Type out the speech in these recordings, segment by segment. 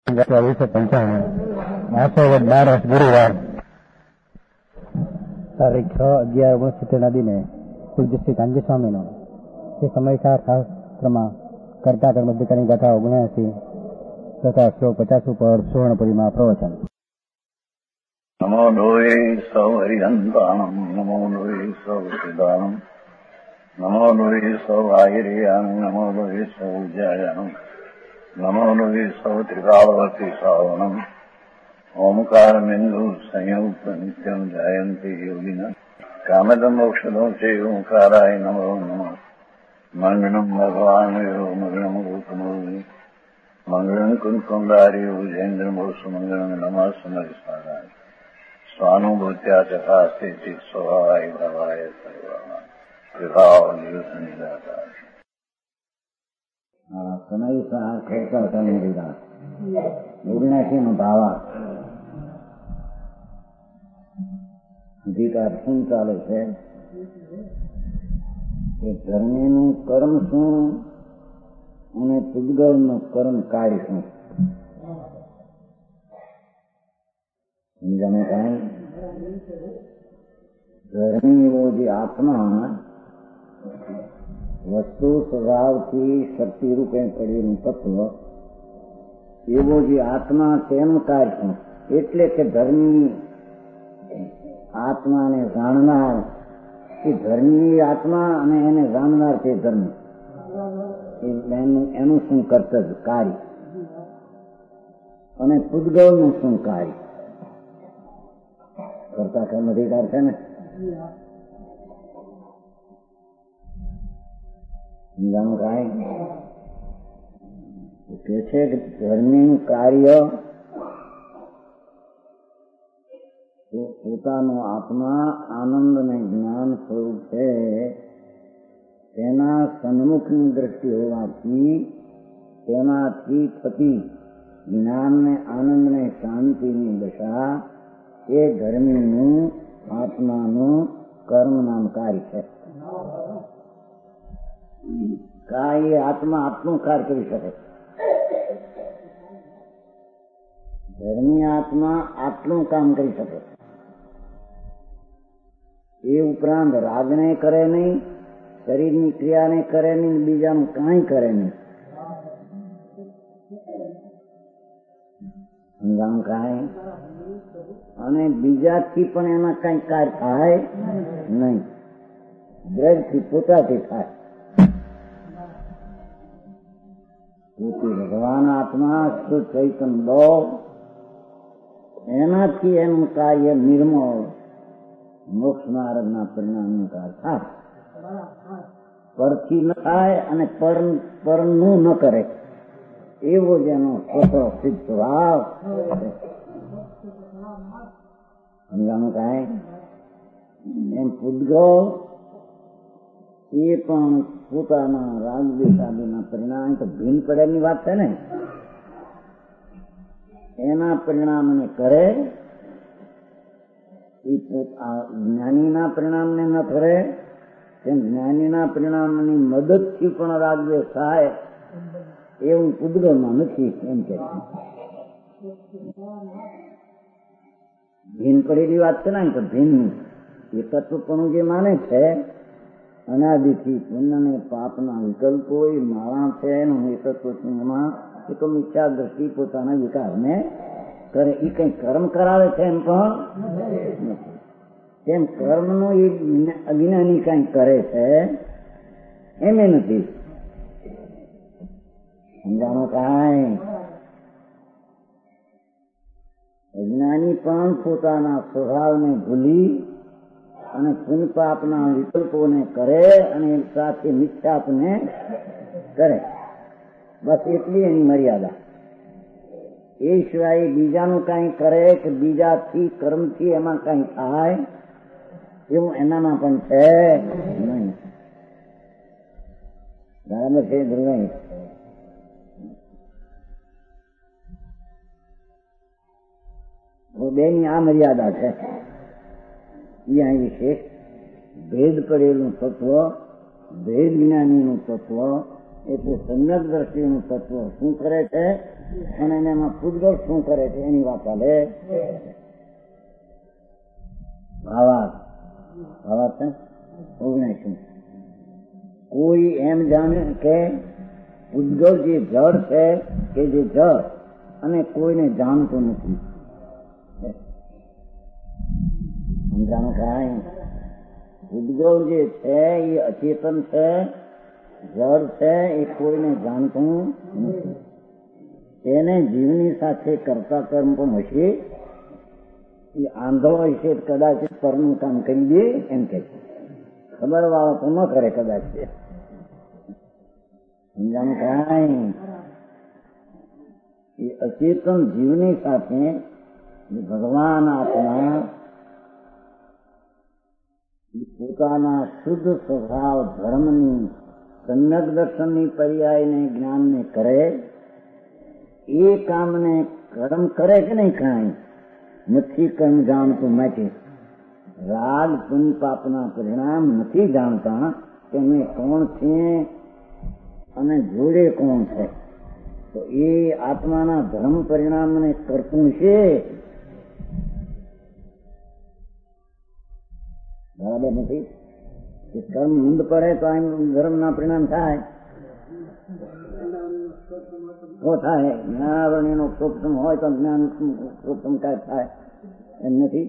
12 ગુરુવાર તારીખ 6/11/69 દિને પૂજ્ય શ્રી કાનજી સ્વામીનો તે સમયસાર શાસ્ત્રમાં કરતા કર્મધિકારી ગાથા 79 તથા શ્લોક 50 ઉપર સુવર્ણપુરીમાં પ્રવચન. નમો લોહે સૌ હરિહંતાણમ નમો લોહે સૌ સિદ્ધાણમ નમો લોહે સૌ આયર્યાન નમો લોહે સૌ જયાન નમો લોહે સૌ ત્રિકાળવતી શ્રાવણમ ઓમકાર બિંદુ સંયુક્ત નિત્યમ જયંતી યોગિન કામદમ મોક્ષદો છે ઓંકારાય નમો નમઃ. મંગળમ ભગવાન મંગળમ ગૌતમોની મંગળમ કુંકુંડાર્યો જૈન્દ્રમોસુ મંગળમ નમઃ સમરિસ્મરાય સ્વાનુભૂત્યા ચકાસ્તે ચિત સ્વભાવાય ભવાય સર્વમાં વિભાવ નિદાતા તમારી ખેડતા તમે દીધા 79 ભાવા અધિકાર શું ચાલે છે કે ધર્મીનું કર્મ શું અને પૂજગલનું કર્મ કાર્ય શું સમજાને કાંઈ. ધર્મી એવો જે આત્મા વસ્તુ સ્વભાવથી શક્તિ રૂપે પડેલું તત્વ એવો જે આત્મા તેનું કાર્ય શું એટલે કે ધર્મી આત્માને જાણનાર એ ધર્મી આત્મા અને એને જાણનાર તે ધર્મ એનું શું કર્તવ્ય કાર્ય અને પૂજગલનું શું કાર્ય કરતા કર્મ અધિકાર છે ને. સમજાણું કાંઈ કે છે કે ધર્મીનું કાર્ય પોતાનો આત્મા આનંદ અને જ્ઞાન સ્વરૂપ છે તેના સન્મુખની દ્રષ્ટિ હોવાથી તેનાથી થતી જ્ઞાનને આનંદને શાંતિની દશા એ ધર્મીનું આત્માનું કર્મ નામ કાર્ય છે. એ આત્મા આત્મનું કાર્ય કરી શકે. ધર્મી આત્મા આટલું કામ કરી શકે. એ ઉપરાંત રાગને કરે નહીં, શરીરની ક્રિયાને કરે નહીં, બીજાનું કાંઈ કરે નહીં. સમજાણું કાંઈ. અને બીજાથી પણ એના કઈ કાર્ય થાય નહીં. દ્રઢથી પોતાથી થાય. ભગવાન આત્મા શુદ્ધ ચૈતન બહુ એનાથી એનું કાર્ય નિર્મળ મોક્ષ માર્ગના પરિણામનું કાર્ય થાય. પરથી ન થાય અને પરનું ન કરે એવો જેનો સ્વતઃ સિદ્ધ ભાવ. સમજાણું કાંઈ. એમ પૂજગલ એ પણ પોતાના રાગ દ્વેષાદિના પરિણામ તો ભીન પડેની વાત છે ને એના પરિણામને કરે. એ જ્ઞાનીના પરિણામને ન કરે તેમ જ્ઞાનીના પરિણામની મદદથી પણ રાગ દ્વેષ થાય એવું પૂજગલમાં નથી એમ કે ભીન પડેલી વાત છે ને. તો ભીન એ તત્વપણું જે માને છે અનાદિથી પુણ્ય અને પાપના વિકલ્પો એ માળા છે એનું એકત્વમાં એ તો મિથ્યા દ્રષ્ટિ પોતાના વિકારને કરે. એ કઈ કર્મ કરાવે છે એમ પણ તેમ કર્મનો એ અજ્ઞાની કઈ કરે છે એમ એ નથી. સમજાણું કાંઈ. અજ્ઞાની પણ પોતાના સ્વભાવને ભૂલી અને પુણ્ય પાપના વિકલ્પોને કરે અને સાથે મિથ્યાપને કરે. બસ એટલી એની મર્યાદા. એ સિવાય બીજાનું કઈ કરે કે બીજાથી કર્મથી એમાં કઈ થાય એવું એનામાં પણ છે નહીં. બરાબર છે ધ્રુવ. બેની આ મર્યાદા છે. અહીંયા વિશેષ ભેદ પડેલું તત્વ, ભેદ જ્ઞાનીનું તત્વ એટલે સમ્યક દ્રષ્ટિનું તત્વ શું કરે છે અને એમાં પૂતગલ શું કરે છે એની વાત ચાલે. ભાવાર્થ 19. કોઈ એમ જાણે કે પૂતગલ જે જળ છે કે જે જળ અને કોઈને જાણતું નથી. સમજાણું કાંઈ? પૂતગલ જે છે એ અચેતન છે, જળ છે, એ કોઈને જાણતું નથી. એને જીવની સાથે કરતા કર્મ પણ હશે. એ આંધળો હશે કદાચ પરનું કામ કરી દે એમ કે ખબર વાળો તો ન કરે કદાચ. સમજાણું કાંઈ? એ અચેતન જીવની સાથે ભગવાન આત્મા પોતાના શુદ્ધ સ્વભાવ ધર્મની સમ્યક દર્શનની પર્યાયને જ્ઞાનને કરે. એ કામને કર્મ કરે કે નહીં કાંઈ નથી કર્મ જાણતું. માટે રાગ પુણ્ય પાપના પરિણામ નથી જાણતા કે મેં કોણ છે અને જોડે કોણ છે. તો એ આત્માના ધર્મ પરિણામને કરતું છે. બરાબર નથી? કર્મ મંદ પડે તો એમ ધર્મના પરિણામ થાય તો થાય. જ્ઞાનાવરણ એનો ક્ષોભમ હોય તો જ્ઞાન ક્ષોભમ કાંઈ થાય એમ નથી.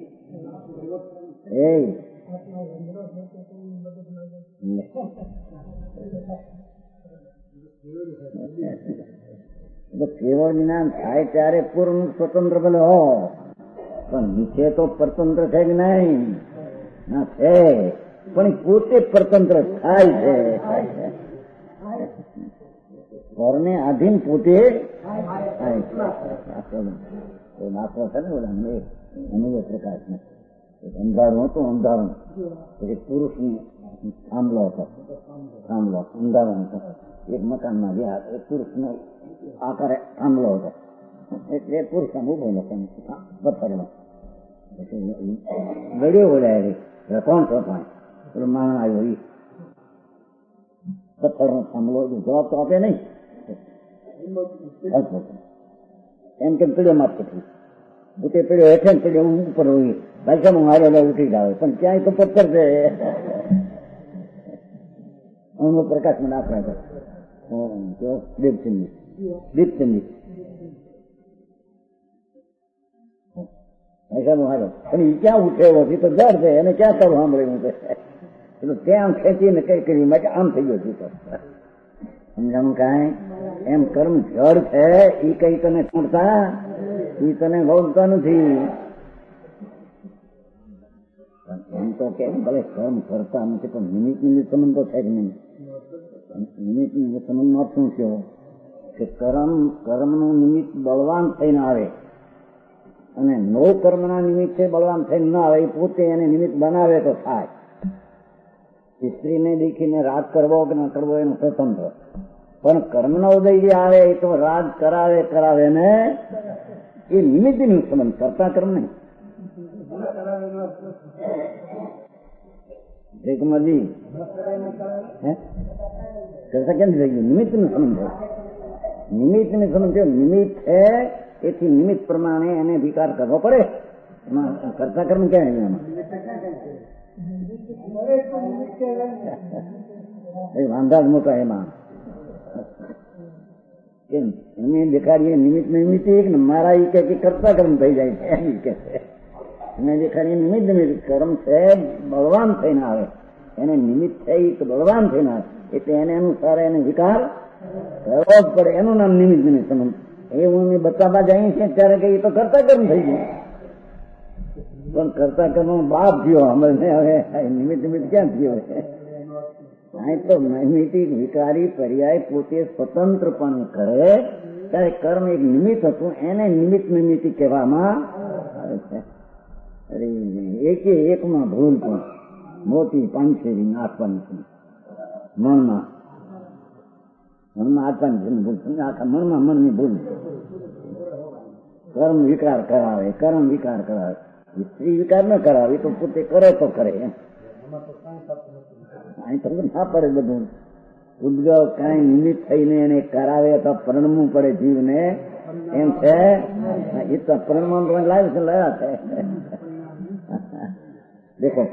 કેવળ જ્ઞાન થાય ત્યારે પૂર્ણ સ્વતંત્ર ભલે હો, પણ નીચે તો પરતંત્ર છે કે નહીં? ના છે, પણ પોતે પરતંત્ર થાય છે. ઘરને આધીન પોતે નાખો છે ને ઓલા અનુભવ પ્રકાશ ને અંધારું હતું. અંધારું પછી પુરુષને થાંભલો હતો, થાંભલો અંધારું હતો. એક મકાનમાં ગયા, એક પુરુષનો આકારે થાંભલો હતો. એટલે પુરુષ આમ ઉભો હતો પથ્થરનો. ગળ્યો બોલાય કોણ છો પણ પેલો માણસ આવ્યો એ પથ્થરનો થાંભલો જવાબ તો આપે નહીં. એમ કેમ પીડ્યો માપ પછી ઉઠે પીડ્યો હેઠે પીડ્યો હું ઉપર હોય ભાષા હું હારે ઉઠી જાવ પણ ક્યાંય તો પથ્થર છે. અનુભવ પ્રકાશમાં દાખલા છે દીપચંદી દીપચંદી ભાષામાં હારો પણ એ ક્યાં ઉઠેવો છે તો જડ છે એને ક્યાં કરવું સાંભળ્યું છે એટલે ત્યાં ખેંચીને કઈ કરી માટે આમ થઈ ગયો છે. સમજાણું કાંઈ? એમ કર્મ જળ છે એ કઈ તને છોડતા એ તને ભોગતા નથી. એમ તો કેમ ભલે કર્મ કરતા નથી પણ નિમિત્ત નિમિત્ત સંબંધ તો છે જ નહીં. નિમિત્ત નિમિત્ત સંબંધમાં શું થયો કે કર્મનું નિમિત્ત બળવાન થઈને આવે અને નો કર્મના નિમિત્તે બળવાન થઈને ના આવે. એ પોતે એને નિમિત્ત બનાવે તો થાય. સ્ત્રીને દેખીને રાગ કરવો કે ન કરવો એનું સ્વતંત્ર, પણ કર્મનો ઉદય જે આવે એ તો રાગ કરાવે ને એ નિમિત્તનું સંબંધ, કરતા કર્મ નહીં. એકમજી કરતા કેમ થઈ ગયું? નિમિત્તનું સંબંધ છે. નિમિત્તનું સંબંધ છે. નિમિત્ત છે એથી નિમિત્ત પ્રમાણે એને વિકાર કરવો પડે. એમાં કરતા કર્મ ક્યાં એમાં વાંધા જ મોટા. એમાં કેમ એને દેખાડીએ નિમિત્ત નિમિત્ત ને મારા એ કે કરતા કર્મ થઈ જાય છે એમ કે એને દેખાડીએ નિમિત્ત નિમિત્ત કર્મ છે બળવાન થઈને આવે. એને નિમિત્ત થઈ તો બળવાન થઈને આવે એટલે એને અનુસાર એને વિકાર કરવો જ પડે. એનું નામ નિમિત્ત નિમિત્ત સંબંધ. એ હું બતાવવા જાય છે ત્યારે કે એ તો કરતા કર્મ થઈ ગયું, પણ કરતા કર્મ બાપ થયો અમને. હવે નિમિત્ત નિમિત્ત ક્યાં થયો? અહીં તો નૈમિતિક વિકારી પર્યાય પોતે સ્વતંત્રપણે કરે ત્યારે કર્મ એક નિમિત્ત હતું એને નિમિત્ત નિમિત્ત કહેવામાં આવે છે. અરે એકમાં ભૂલ પણ મોટી પાંચેરી આપવાની મનમાં આપવાની ભૂલ, આખા મનમાં મનની ભૂલ. કર્મ વિકાર કરાવે, કર્મ વિકાર કરાવે. સ્ત્રી વિકાર ન કરાવે તો પોતે કરે તો કરે. અહીં તો ના પડે બધું. ઉદ્ગવ કાંઈ નિમિત્ત થઈને એને કરાવે તો પરણવું પડે જીવને એમ છે. એ તો પરણમાં લાવ્યું છે, લાવ્યા છે. દેખો,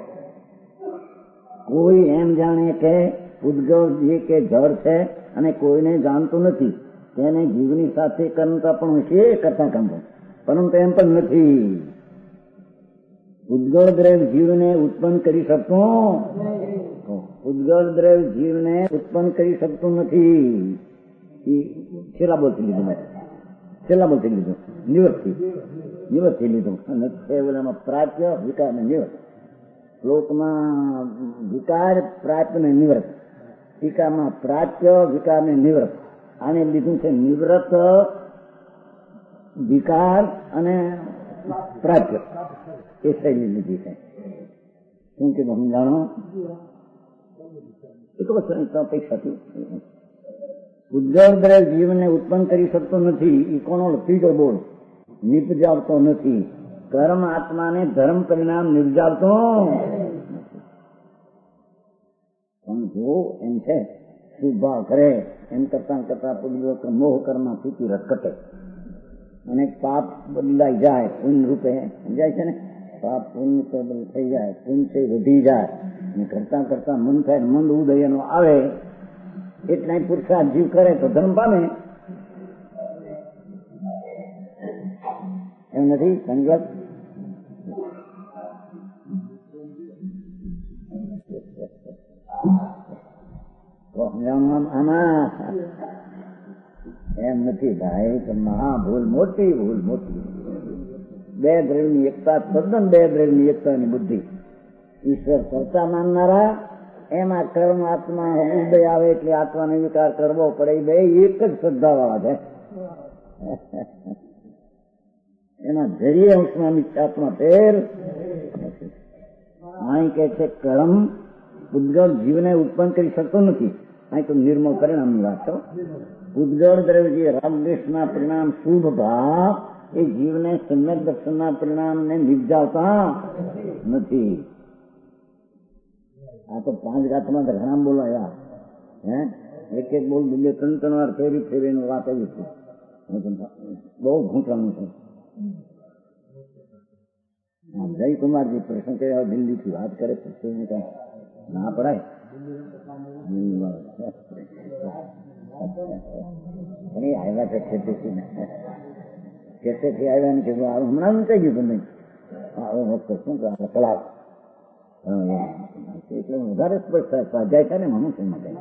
કોઈ એમ જાણે કે ઉદ્ગવ જે કે જળ છે અને કોઈને જાણતું નથી, તેને જીવની સાથે કરતા પણ છે કરતા કામ, પરંતુ એમ પણ નથી. ઉદ્ગળ દ્રવ્ય જીવને ઉત્પન્ન કરી શકતું, ઉદ્ગળ દ્રવ્ય જીવને ઉત્પન્ન કરી શકતું નથી. છેલ્લા બોલથી લીધું, મેં છેલ્લા બોલથી લીધું, નિવૃત્તિ લીધું. ઓલામાં પ્રાપ્ય વિકાર ને નિવૃત્ત, શ્લોકમાં વિકાર પ્રાપ્ય ને નિવૃત્ત, ટીકામાં પ્રાપ્ય વિકાર ને નિવૃત્ત. આને લીધું છે નિવૃત્ત વિકાર અને પ્રાપ્ય, એ શૈલી લીધી છે. શું કે સમજાણો? એ તો અપેક્ષા હતી. ઉદ્ગળ દ્રવ્ય જીવને ઉત્પન્ન કરી શકતો નથી. એ કોનો ત્રીજો બોલ નિપજાવતો નથી. કર્મ આત્માને ધર્મ પરિણામ નિપજાવતો. પણ જો એમ છે શુભ ભાવ કરે એમ કરતા કરતા પૂર્વ મોહ કર્મ સ્થિતિ રસકટે અને પાપ બદલાઈ જાય, પુણ્ય રૂપે સમજાય છે ને, પાપ પુણ્ય થઈ જાય, પુણ્ય વધી જાય અને કરતા કરતા મન થાય, મંદ ઉદય નો આવે એટલા પુરુષાર્થ જીવ કરે તો ધર્મ પામે. એમ નથી સંગત? આમાં એમ નથી ભાઈ કે મહા ભૂલ, મોટી ભૂલ, મોટી. બે દ્રવ્યની એકતા, તદ્દન બે દ્રવ્યની એકતાની બુદ્ધિ. ઈશ્વર કરતા માનનારા, એમાં કર્મ આત્મા ઉદય આવે એટલે આત્માને વિકાર કરવો પડે, બે એક જ શ્રદ્ધા વાળા છે. એના જરીએ અંશમાં મિથ્યાત્મા ફેર. અહીં કે છે કર્મ ઉદ્ગળ જીવને ઉત્પન્ન કરી શકતો નથી. અહીં તો નિર્મળ પરિણામની વાત છો. ઉદ્ગળ દ્રવ્ય જે રામદેશના પરિણામ શુભ ભાવ એ જીવને સમ્યક દર્શનના પરિણામને નિપજાવતા નથી. આ તો 5 ગાથમાં તો ઘણા બોલાયા, એક એક બોલ 2-3 વાર ફેરી ફેરીને વાત આવી છે. બહુ ઘૂંટવાનું છે. જયકુમારજી પ્રશ્ન કર્યા દિલ્હીથી વાત કરે પછી ના પડાય. આવ્યા છે ખેતીથી, ખેતીથી આવ્યા ને કીધું હમણાં કઈ ગયું તમે શું કલાક એટલે વધારે સ્પષ્ટ થાય, સ્વાધ્યાય થાય ને મનુષ્ય માટે.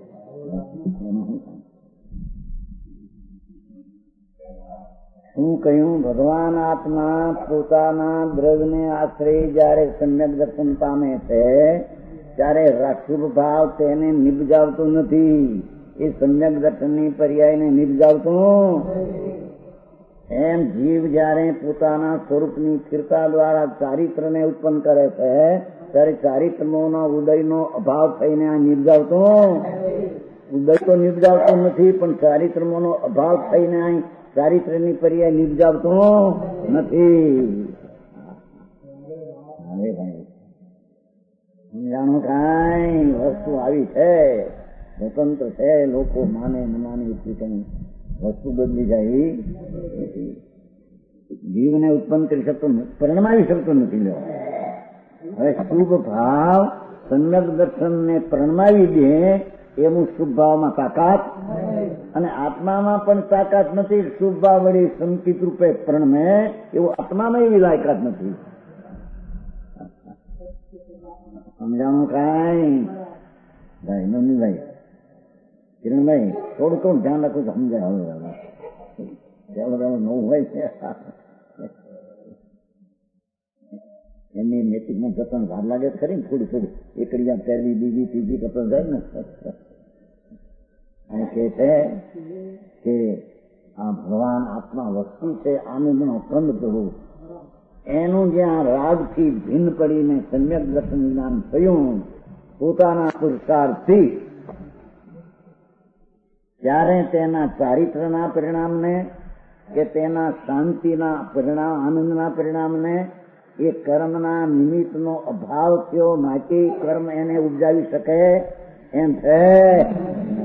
શું કહ્યું? ભગવાન આત્મા પોતાના દ્રવ્યને આશ્રય જયારે સમ્યક દર્શન પામે છે ત્યારે શુભ ભાવ તેને નિપજાવતો નથી. એ સમ્યક દર્શનની પર્યાયને નિપજાવતો. એમ જીવ જયારે પોતાના સ્વરૂપની સ્થિરતા દ્વારા ચારિત્રને ઉત્પન્ન કરે છે ત્યારે ચારિત્રનો ઉદયનો અભાવ થઈને આ નિપજાવતો. ઉદય તો નિપજાવતો નથી, પણ ચારિત્રનો અભાવ થઈને અહીં ચારિત્રની પર્યાય નિપજાવતો નથી. હવે ભાઈ સમજાણું, કાંઈ વસ્તુ આવી છે, સ્વતંત્ર છે, લોકો માને ન માને એટલી કઈ વસ્તુ બદલી જાય. જીવને ઉત્પન્ન કરી શકતો નથી, પરિણમાવી શકતો નથી. હવે શુભ ભાવ સમ્યક દર્શનને પરિણમાવી દે એવું શુભ ભાવમાં તાકાત, અને આત્મામાં પણ તાકાત નથી. શુભ ભાવ વળી સંકિત રૂપે પ્રણમે એવું આત્મામાં એવી લાયકાત નથી. સમજાણું કાંઈ ભાઈ? નંદી ભાઈ, કિરણભાઈ, થોડું ધ્યાન રાખવું તો સમજાય. હવે નવું હોય છે એમની નૈતિકમાં કપણ વાર લાગે ખરી ને, થોડી એકડિયા પહેલી બીજી ત્રીજી કપણ જાય ને. અને કે છે કે આ ભગવાન આત્મા વસ્તુ છે, આનંદનો કંદ પ્રભુ, એનું જ્યાં રાગથી ભિન્ન પડીને સમ્યક દર્શન જ્ઞાન થયું પોતાના પુરુષાર્થથી, ત્યારે તેના ચારિત્રના પરિણામને કે તેના શાંતિના પરિણામ, આનંદના પરિણામને એ કર્મના નિમિત્તનો અભાવ થયો, માટે કર્મ એને ઉપજાવી શકે એમ છે.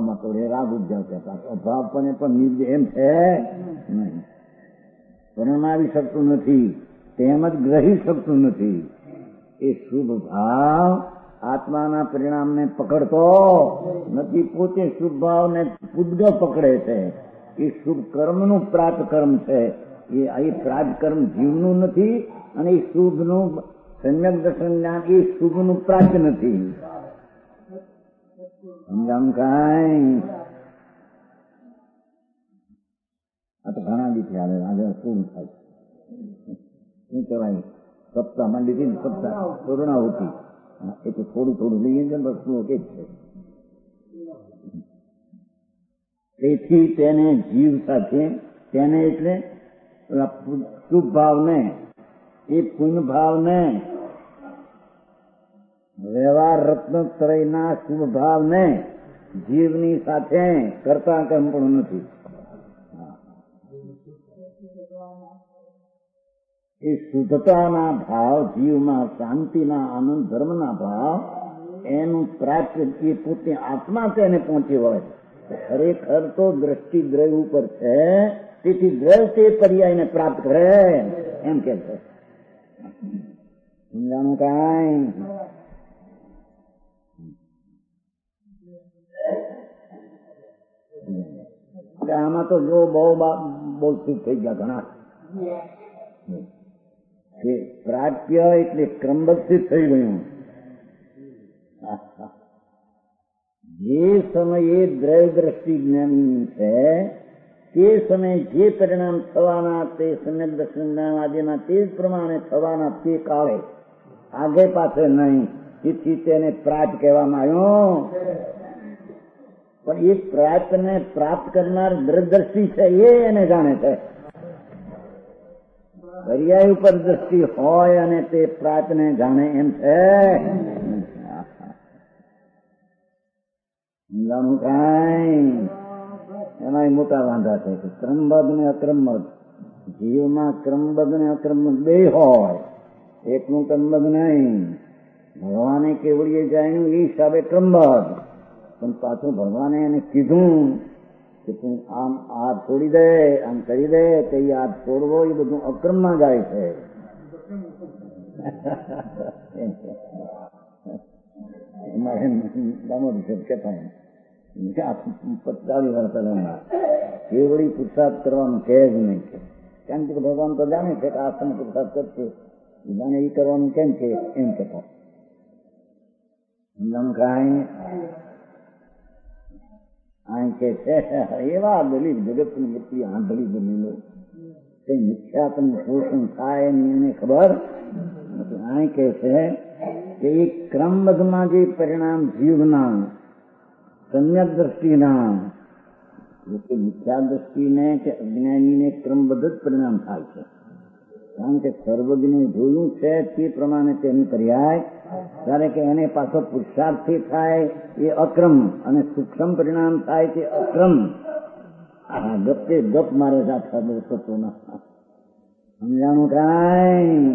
અભાવમાં તો રાગ ઉપજાવ કહેતા, અભાવ પણ નિર્દેહ એમ છે નહીં, પરણાવી શકતું નથી, તેમજ ગ્રહી શકતું નથી. એ શુભ ભાવ આત્માના પરિણામને પકડતો નથી, પોતે શુભ ભાવને પૂદગલ પકડે છે. એ શુભ કર્મનું પ્રાપ્ત કર્મ છે, એ પ્રાપ્ત કર્મ જીવનું નથી, અને એ શુભનું સમ્યક દર્શન જ્ઞાન એ શુભનું પ્રાપ્ત નથી. સમજામ કાંઈ? આ તો ઘણા દીથી આવે, આજે પૂરું થાય. શું કહેવાય, સપ્તાહ માંડી હતી ને, સપ્તાહ પૂર્ણાહુતિ, એ તો થોડું થોડું લઈએ છે, બસ શું કે છે. તેથી તેને જીવ સાથે, તેને એટલે શુભ ભાવને, એ પુણ્ય ભાવને, વ્યવહાર રત્નત્રયના શુભ ભાવને જીવની સાથે કરતા કર્મ પણ નથી. એ શુદ્ધતાના ભાવ જીવમાં, શાંતિના આનંદ ધર્મના ભાવ એનું પ્રાપ્ત એ પોતે આત્મા તેને પહોંચી વળે. ખરેખર તો દ્રષ્ટિ દ્રવ્ય ઉપર છે, તેથી દ્રવ્ય તે પર્યાયને પ્રાપ્ત કરે એમ કે છે. સમજાણું કાંઈ? આમાં તો જો બહુ સિદ્ધ થઈ ગયા ઘણા. પ્રાપ્ય એટલે ક્રમબદ્ધ થઈ ગયું. જે સમયે દ્રવ્ય દ્રષ્ટિ જ્ઞાની છે તે સમયે જે પરિણામ થવાના તે સમ્યક દર્શન જ્ઞાન આદિના તે જ પ્રમાણે થવાના તે કાળે, આગે પાછળ નહીં. તેથી તેને પ્રાપ્ત કહેવામાં આવ્યો. પણ એ પ્રાપ્તને પ્રાપ્ત કરનાર દ્રષ્ટિ છે એ એને જાણે છે. પર્યાય ઉપર દ્રષ્ટિ હોય અને તે પ્રાપ્તને જાણે એમ છે. સમજાણું કાંઈ? એમાં મોટા વાંધા છે કે ક્રમબદ્ધ ને અક્રમબદ્ધ, જીવમાં ક્રમબદ્ધ ને અક્રમબદ્ધ બે હોય, એકનું ક્રમબદ્ધ નહીં. ભગવાને કેવડીએ જાણ્યું એ હિસાબે ક્રમબદ્ધ, પણ પાછું ભગવાને એને કીધું કે તું આમ આ છોડી દે, આમ કરી દે, તે આ છોડવો એ બધું અક્રમમાં જાય છે. મારે દામોદર સાહેબ કહેતા 45 વર્ષ કેવડી પુરુષાર્થ કરવાનું કહે જ નહીં. કારણ કે ભગવાન તો જાણે છે કે આ તમે પુરુષાર્થ કરશે, જાણે એ કરવાનું કેમ કે એમ કહેતા. કાંઈ અહીં કે છે એવા દલીલ જગતની બધી આંધળી દલીલો, કઈ મિથ્યાત્મ પોષણ થાય એની એને ખબર. અહીં કે છે કે એ ક્રમબદ્ધમાં જે પરિણામ જીવના સમ્યક દ્રષ્ટિના, મિથ્યા દ્રષ્ટિને કે અજ્ઞાનીને ક્રમબદ્ધ જ પરિણામ થાય છે. કારણ કે સર્વજ્ઞે જોયું છે તે પ્રમાણે તેની પર્યાય, જ્યારે કે એને પાછો પુરુષાર્થથી થાય એ અક્રમ, અને સૂક્ષ્મ પરિણામ થાય તે અક્રમ. ગપે ગપ મારે રાખવા બહુ થતો ના. સમજાણું કાંઈ?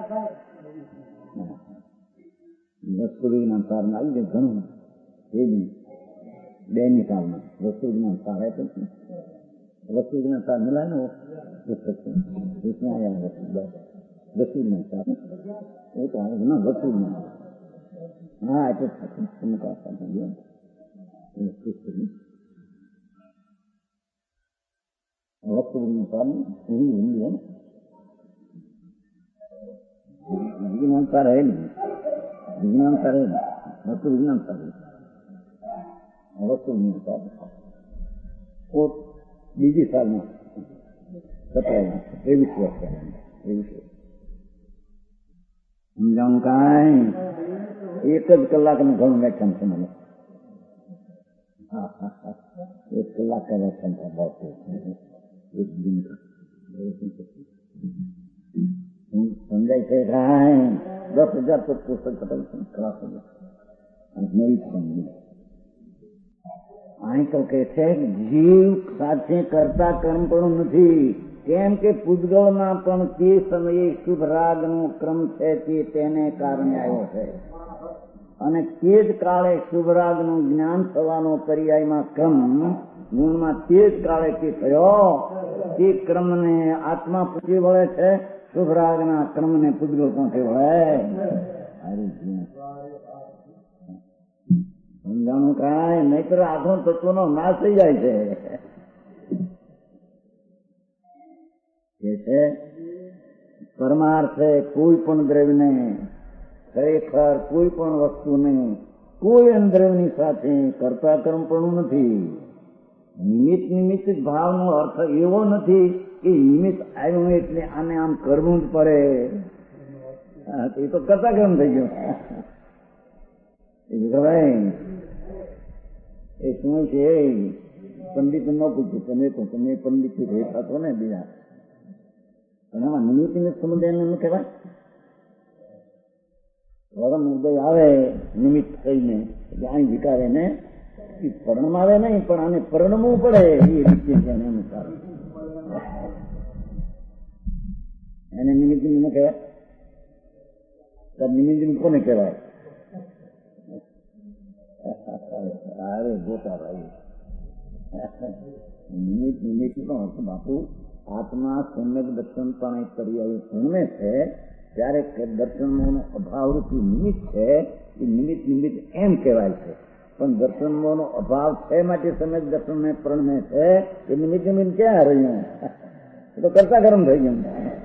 વસ્તુના સારમાં આવી જાય ઘણું. એ જ બે નિકાલમાં વસ્તુના સાર આપ્યો છે. વસ્તુના સાર મિલાય ને પુસ્તક વસ્તુના સાર એ તો આવે ના વસ્તુના. હા એટલે પુસ્તકની સાર હિન્દી હે વિજ્ઞાન સાર है नहीं, विज्ञान सार है वस्तु विज्ञान सार है, वस्तु विज्ञान सार वो बीजी साल में 23 વર્ષ. સમજાવું કાંઈ? એક જ કલાકનું ઘણું વ્યાખ્યાન છે મને. 1 કલાક का व्याख्यान था बहुत, एक दिन का. સમજાય છે કાંઈ? 10,000 તો પુસ્તક પટાવી ખલાસ થઈ ગયા. નવી સમજી અહીં તો કે છે જીવ સાથે કરતા કર્મ પણ નથી. કેમ કે પૂતગળમાં પણ તે સમયે શુભ રાગનો ક્રમ છે તે તેને કારણે આવ્યો છે. અને તે જ કાળે શુભરાગનું જ્ઞાન થવાનો પર્યાયમાં ક્રમ ગુણમાં તે જ કાળે તે થયો તે ક્રમને આત્મા પૂછી વળે છે, શુભરાગના ક્રમને પૂજ્યો પહોંચે વળે. સમજાણું કાંઈ નહીતર આખો તત્વનો નાશ થઈ જાય છે. પરમાર્થે કોઈ પણ દ્રવ્યને, ખરેખર કોઈ પણ વસ્તુને કોઈ દ્રવ્યની સાથે કરતા કર્મ પણ નથી. નિમિત્ત ભાવનો અર્થ એવો નથી કે નિમિત્ત આવ્યું એટલે આને આમ કરવું જ પડે. એ તો કરતા કર્મ થઈ ગયો. એ શું છે? પંડિત ન પૂછ્યું, તમે પંડિત રહેતા છો ને બીજા, પણ આમાં નિમિત્ત સમુદાય એમ કહેવાય. પરમ ઉદય આવે નિમિત્ત કહીને એટલે અહીં વિકારે ને પરણમ આવે નહીં, પણ આને પરણવું પડે એ રીતે છે અનુસાર એને નિમિત્ત ન કહેવાય. નિમિત્ત કોને કહેવાય? અરે ગોતા ભાઈ, નિમિત્ત નો અર્થ બાપુ આત્મા સમ્યક દર્શન પણ એક પર્યાય જન્મે છે ત્યારે દર્શનનો અભાવરૂપી નિમિત્ત છે એ નિમિત્ત એમ કહેવાય છે. પણ દર્શનનો અભાવ છે માટે સમ્યક દર્શન પ્રણમે છે એ નિમિત્ત ક્યાં રહ્યું? એ તો કરતા ગરમ થઈ ગયું.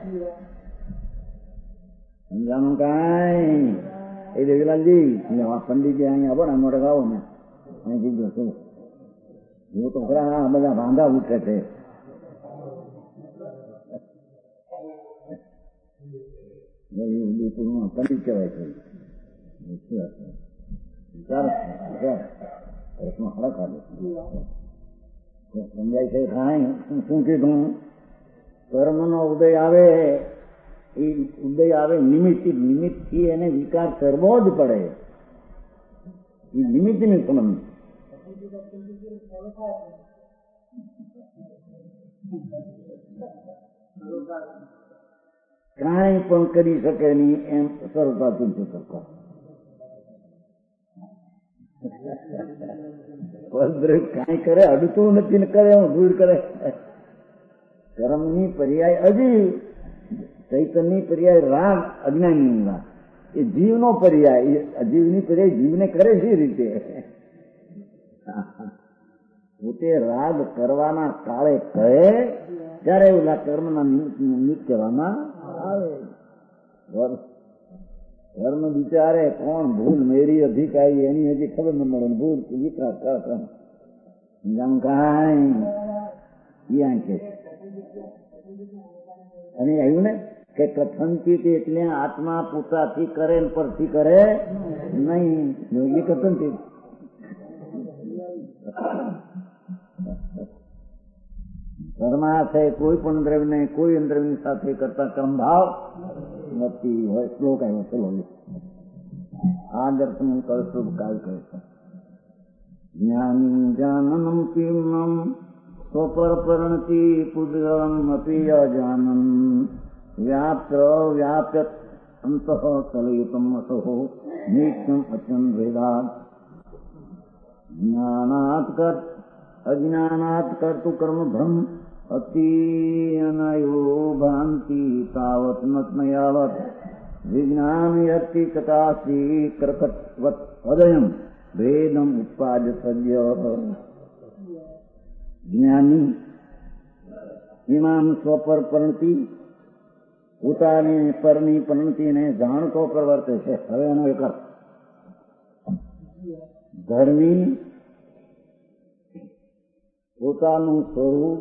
સમજાણું કાંઈ? એ દેવીલાલજી પંડિતજી અહીંયા આવો ને મોટે ગાવો ને અહીં કીધું શું એવું તો ખરા બધા વાંધા ઉઠે છે. પંડિત કહેવાય છે. સમજાય છે કાંઈ? શું કીધું? કર્મનો ઉદય આવે, એ ઉદય આવે નિમિત્તથી એને વિકાર કરવો જ પડે. એ નિમિત્તની સમજ કાંઈ પણ કરી શકે નહીં એમ સરળતાથી કરતા. કાંઈ કરે અડતું નથી ને કરે હું ભૂલ કરે. કર્મની પર્યાય અજીવ, ચૈતન્યની પર્યાય રાગ, અજ્ઞાનની વાત. એ જીવનો પર્યાય, અજીવની પર્યાય જીવને કરે છે રીતે. પોતે રાગ કરવાના કાળે કહે ત્યારે ઓલા કર્મના નિમિત્ત કહેવામાં આવે. ધર્મ વિચારે કોણ ભૂલ મેરી અધિકારી એની હજી ખબર ન મળે. ભૂલ વિકાસ કાંઈ કે અને આવ્યું ને કે કથનચિત એટલે આત્મા પોતાથી કરે પરથી કરે નહીં. યોગી કથનચિત પરમાર્થે કોઈ પણ દ્રવ્યને કોઈ દ્રવ્યની સાથે કરતા ક્રમ ભાવ નથી હોય. શ્લોક આવ્યો. ચલો આ દર્શન કરશું કાલ કહે છે. જ્ઞાની જાનનમ પીર્ણમ સ્વપર પરણતિ પુદ્ગલમ અપી અજાનન વ્યાપ્ત વ્યાપ્યત અંતઃ કલયુતમ અસહો નિત્યમ અચંદ્રેદાત જ્ઞાનાત કર અજ્ઞાનાત કર્તુ કર્મ ભ્રમ અતિ અનયો ભાંતિ તાવત નયાવત વિજ્ઞાન યતિ ચકાસી કર્કટવત હૃદયમ ભેદમ ઉત્પાદ સદ્ય. જ્ઞાની ઇમામ સ્વપર પરણતિ, પોતાની પરની પરણતિને જાણતો પ્રવર્તે છે. હવે એનો એક અર્થ ધર્મી પોતાનું સ્વરૂપ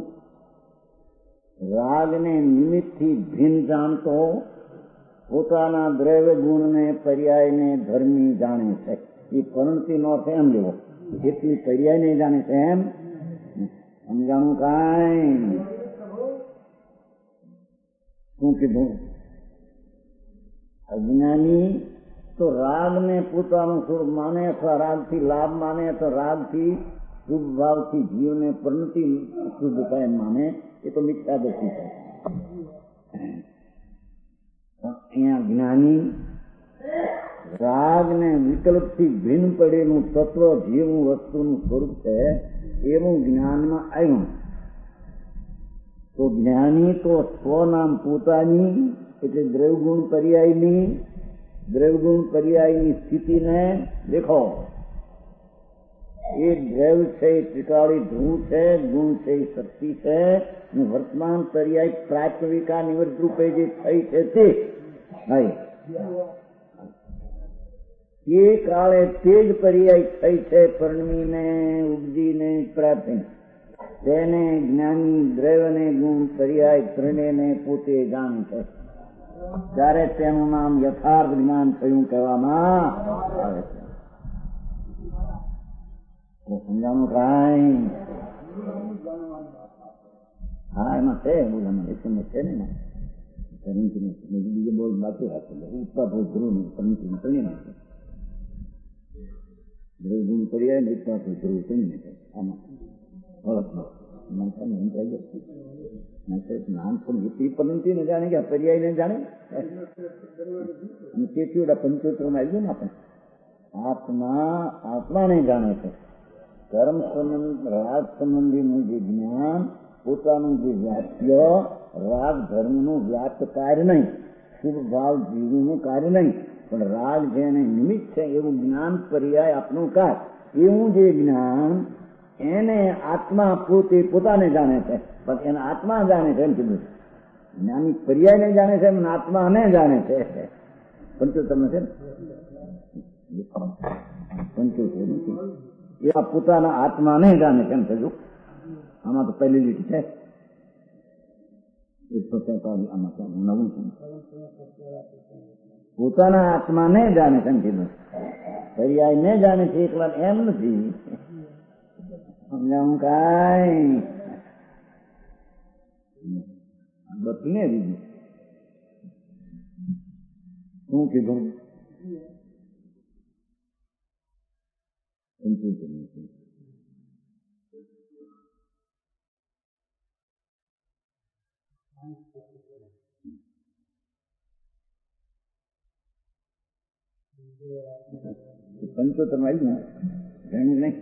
રાગને નિમિત્તથી ભિન્ન જાણતો, પોતાના દ્રવ્ય ગુણને પર્યાયને ધર્મી જાણે છે. એ પરણતિનો અર્થ એમ લેવો, જેટલી પર્યાયને જાણે છે એમ. સમજાણું કાંઈ? શું કીધું? અજ્ઞાની તો રાગને પોતાનું સ્વરૂપ માને અથવા રાગથી લાભ માને અથવા રાગથી શુભ ભાવથી જીવને પરણતિ શુદ્ધતા એમ માને. એ તો મિથ્યાદર્શી છે. અહીંયા જ્ઞાની રાગ ને વિકલ્પથી ભિન્ન પડેલું તત્વ જેવું વસ્તુનું સ્વરૂપ છે એવું જ્ઞાનમાં આવ્યું. તો જ્ઞાની તો સ્વનામ પોતાની એટલે દ્રવ્યગુણ પર્યાયની સ્થિતિને દેખો. એ દ્રવ્ય છે એ ત્રિકાળી ધ્રુવ છે, ગુણ છે એ શક્તિ છે, અને વર્તમાન પર્યાય પ્રાચવિકા નિવૃત્ત રૂપે જે થઈ છે તે એ કાળે તે જ પર્યાય થઈ છે પરણીને ઉપજીને પ્રાપ્તિ. તેને જ્ઞાની દ્રવ્યને ગુણ પર્યાય ત્રણેયને પોતે જાણે છે ત્યારે તેનું નામ યથાર્થ જ્ઞાન થયું કહેવામાં આવે છે. સમજાનું કાંઈ? હા, એમાં છે બોલામાં છે ને બીજે બોલ બાકી રાખે ઉત્પાદ હોય ધ્રુવ નહીં પણ ધ્રુવ ગુણ પર્યાય ઉત્પાદ હોય ધ્રુવ કરી નાખે. આમાં જ્ઞાન પણ એ પદ્ધતિ ને જાણે કે પર્યાય ને જાણે અને તેથી પંચોત્તરમાં આવી ગયું ને આપણે આત્માને જાણે છે. કર્મ સંબંધ રાગ સંબંધીનું જે જ્ઞાન પોતાનું જે વ્યાપ્ય રાગ ધર્મનું વ્યાપ્ત કાર્ય નહીં, શુભ ભાવ જીવનું કાર્ય નહીં, પણ રાગ જેને નિમિત્ત છે એવું જ્ઞાન પર્યાય આપનું કાર્ય. એવું જે જ્ઞાન એને આત્મા પોતે પોતાને જાણે છે, પણ એને આત્મા જાણે છે એમ કીધું. જ્ઞાની પર્યાયને જાણે છે એમ આત્માને જાણે છે. પંચોત્તર છે પંચોત્તર એ પોતાના આત્માને જાણે કેમ છે. જો આમાં તો પહેલી લીટી છે 143 આમાં નવું છે. પોતાના આત્માને જાણે કેમ કીધું. પર્યાય ને જાણે છે એકલા એમ નથી. સમજાવું કાંઈ? બદલે દીધું શું કીધું? પંચોત્તર માં આવ્યું જાણ્યું નહીં.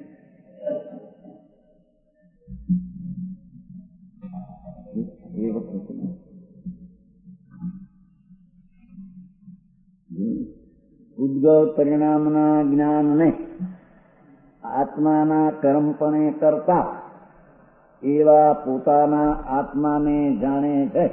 એ વખત ઉદ્ગલ પરિણામના જ્ઞાનને આત્માના કર્મપણે કરતા એવા પોતાના આત્માને જાણે છે.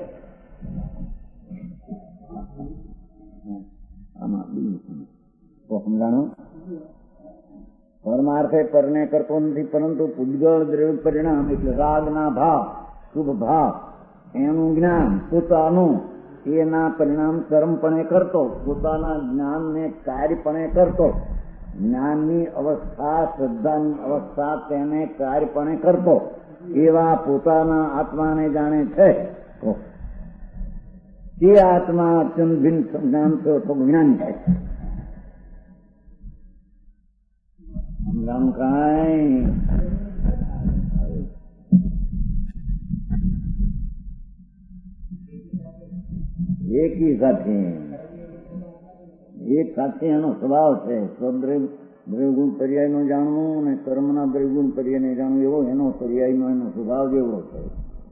સમજાણું? પરમાર્થે પરને કરતો નથી, પરંતુ પૂજગળ દ્રવ્ય પરિણામ એટલે રાગના ભાવ શુભ ભાવ એનું જ્ઞાન પોતાનું એના પરિણામ કર્મપણે કરતો, પોતાના જ્ઞાનને કાર્યપણે કરતો, જ્ઞાનની અવસ્થા શ્રદ્ધાની અવસ્થા તેને કાર્યપણે કરતો એવા પોતાના આત્માને જાણે છે. તે આત્મા અત્યંત ભિન્ન જ્ઞાન જ્ઞાન છે. સમજાણું કાંઈ? એકી સાથે એક સાથે એનો સ્વભાવ છે. દ્રવ્યગુણ પર્યાય નો જાણવું અને કર્મના દ્રવ્યગુણ પર્યાય ને જાણવું એવો એનો પર્યાય નો એનો સ્વભાવ જેવો છે.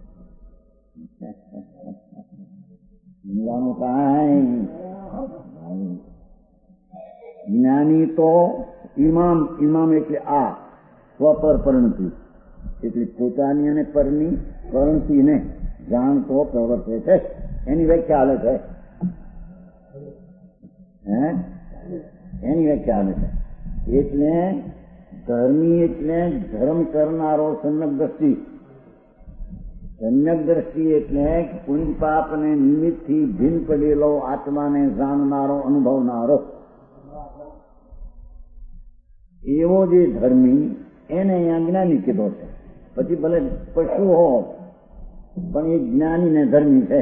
સમજાણું કાંઈ? જ્ઞાની તો ઇમામ એટલે આ સ્વપર પરણતિ એટલે પોતાની અને પરની પરણતિને જાણતો પ્રવર્તે છે. એની વ્યાખ્યા હાલે છે. એની વ્યાખ્યા હાલે છે. એટલે ધર્મી એટલે ધર્મ કરનારો સમ્યક દ્રષ્ટિ. સમ્યક દ્રષ્ટિ એટલે પુણ્ય પાપ ને નિમિત્ત થી ભિન્ન પડેલો આત્માને જાણનારો અનુભવનારો એવો જે ધર્મી એને અહીંયા જ્ઞાની કીધો છે. પછી ભલે પશુ હો પણ એ જ્ઞાની ને ધર્મી છે.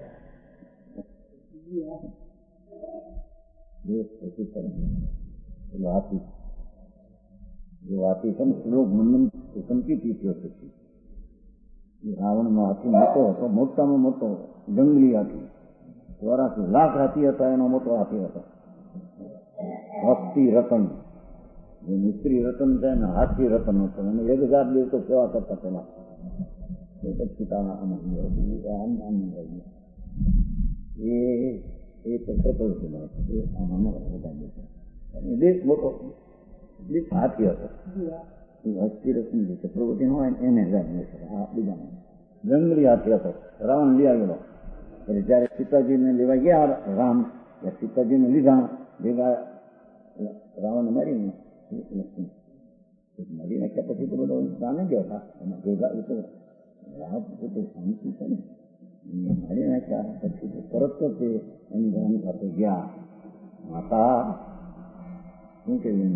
હાથી છે ને શ્લોક મંદન સંકિત થયો પછી રાવણ નો હાથી મોટો હતો, મોટામાં મોટો જંગલી હાથી. 84 લાખ હાથી હતા, એનો મોટો હાથી હતો. હસ્તી રતન, જે મિસ્ત્રી રતન છે ને હાથી રતન હતો, અને 1000 દિવસો સેવા કરતા પેલા એ તો સફળ દેશ મોટો હાથી હતો. હસ્તી રતન જે ચક્રવર્તી હોય એને બીજા જંગલી હાથી હતો. રાવણ લઈ આવેલો. એટલે જયારે સીતાજીને લેવા ગયા રામ, સીતાજીને લીધા ભેગા રાવણ મારીને મારી નાખ્યા. પછી તો બધો જાણી ગયા હતા ભેગા. એ તો રામ પોતે શાંતિ છે ને, મારી નાખ્યા. પછી તરત જ એની રાણી સાથે ગયા. માતા શું કેવું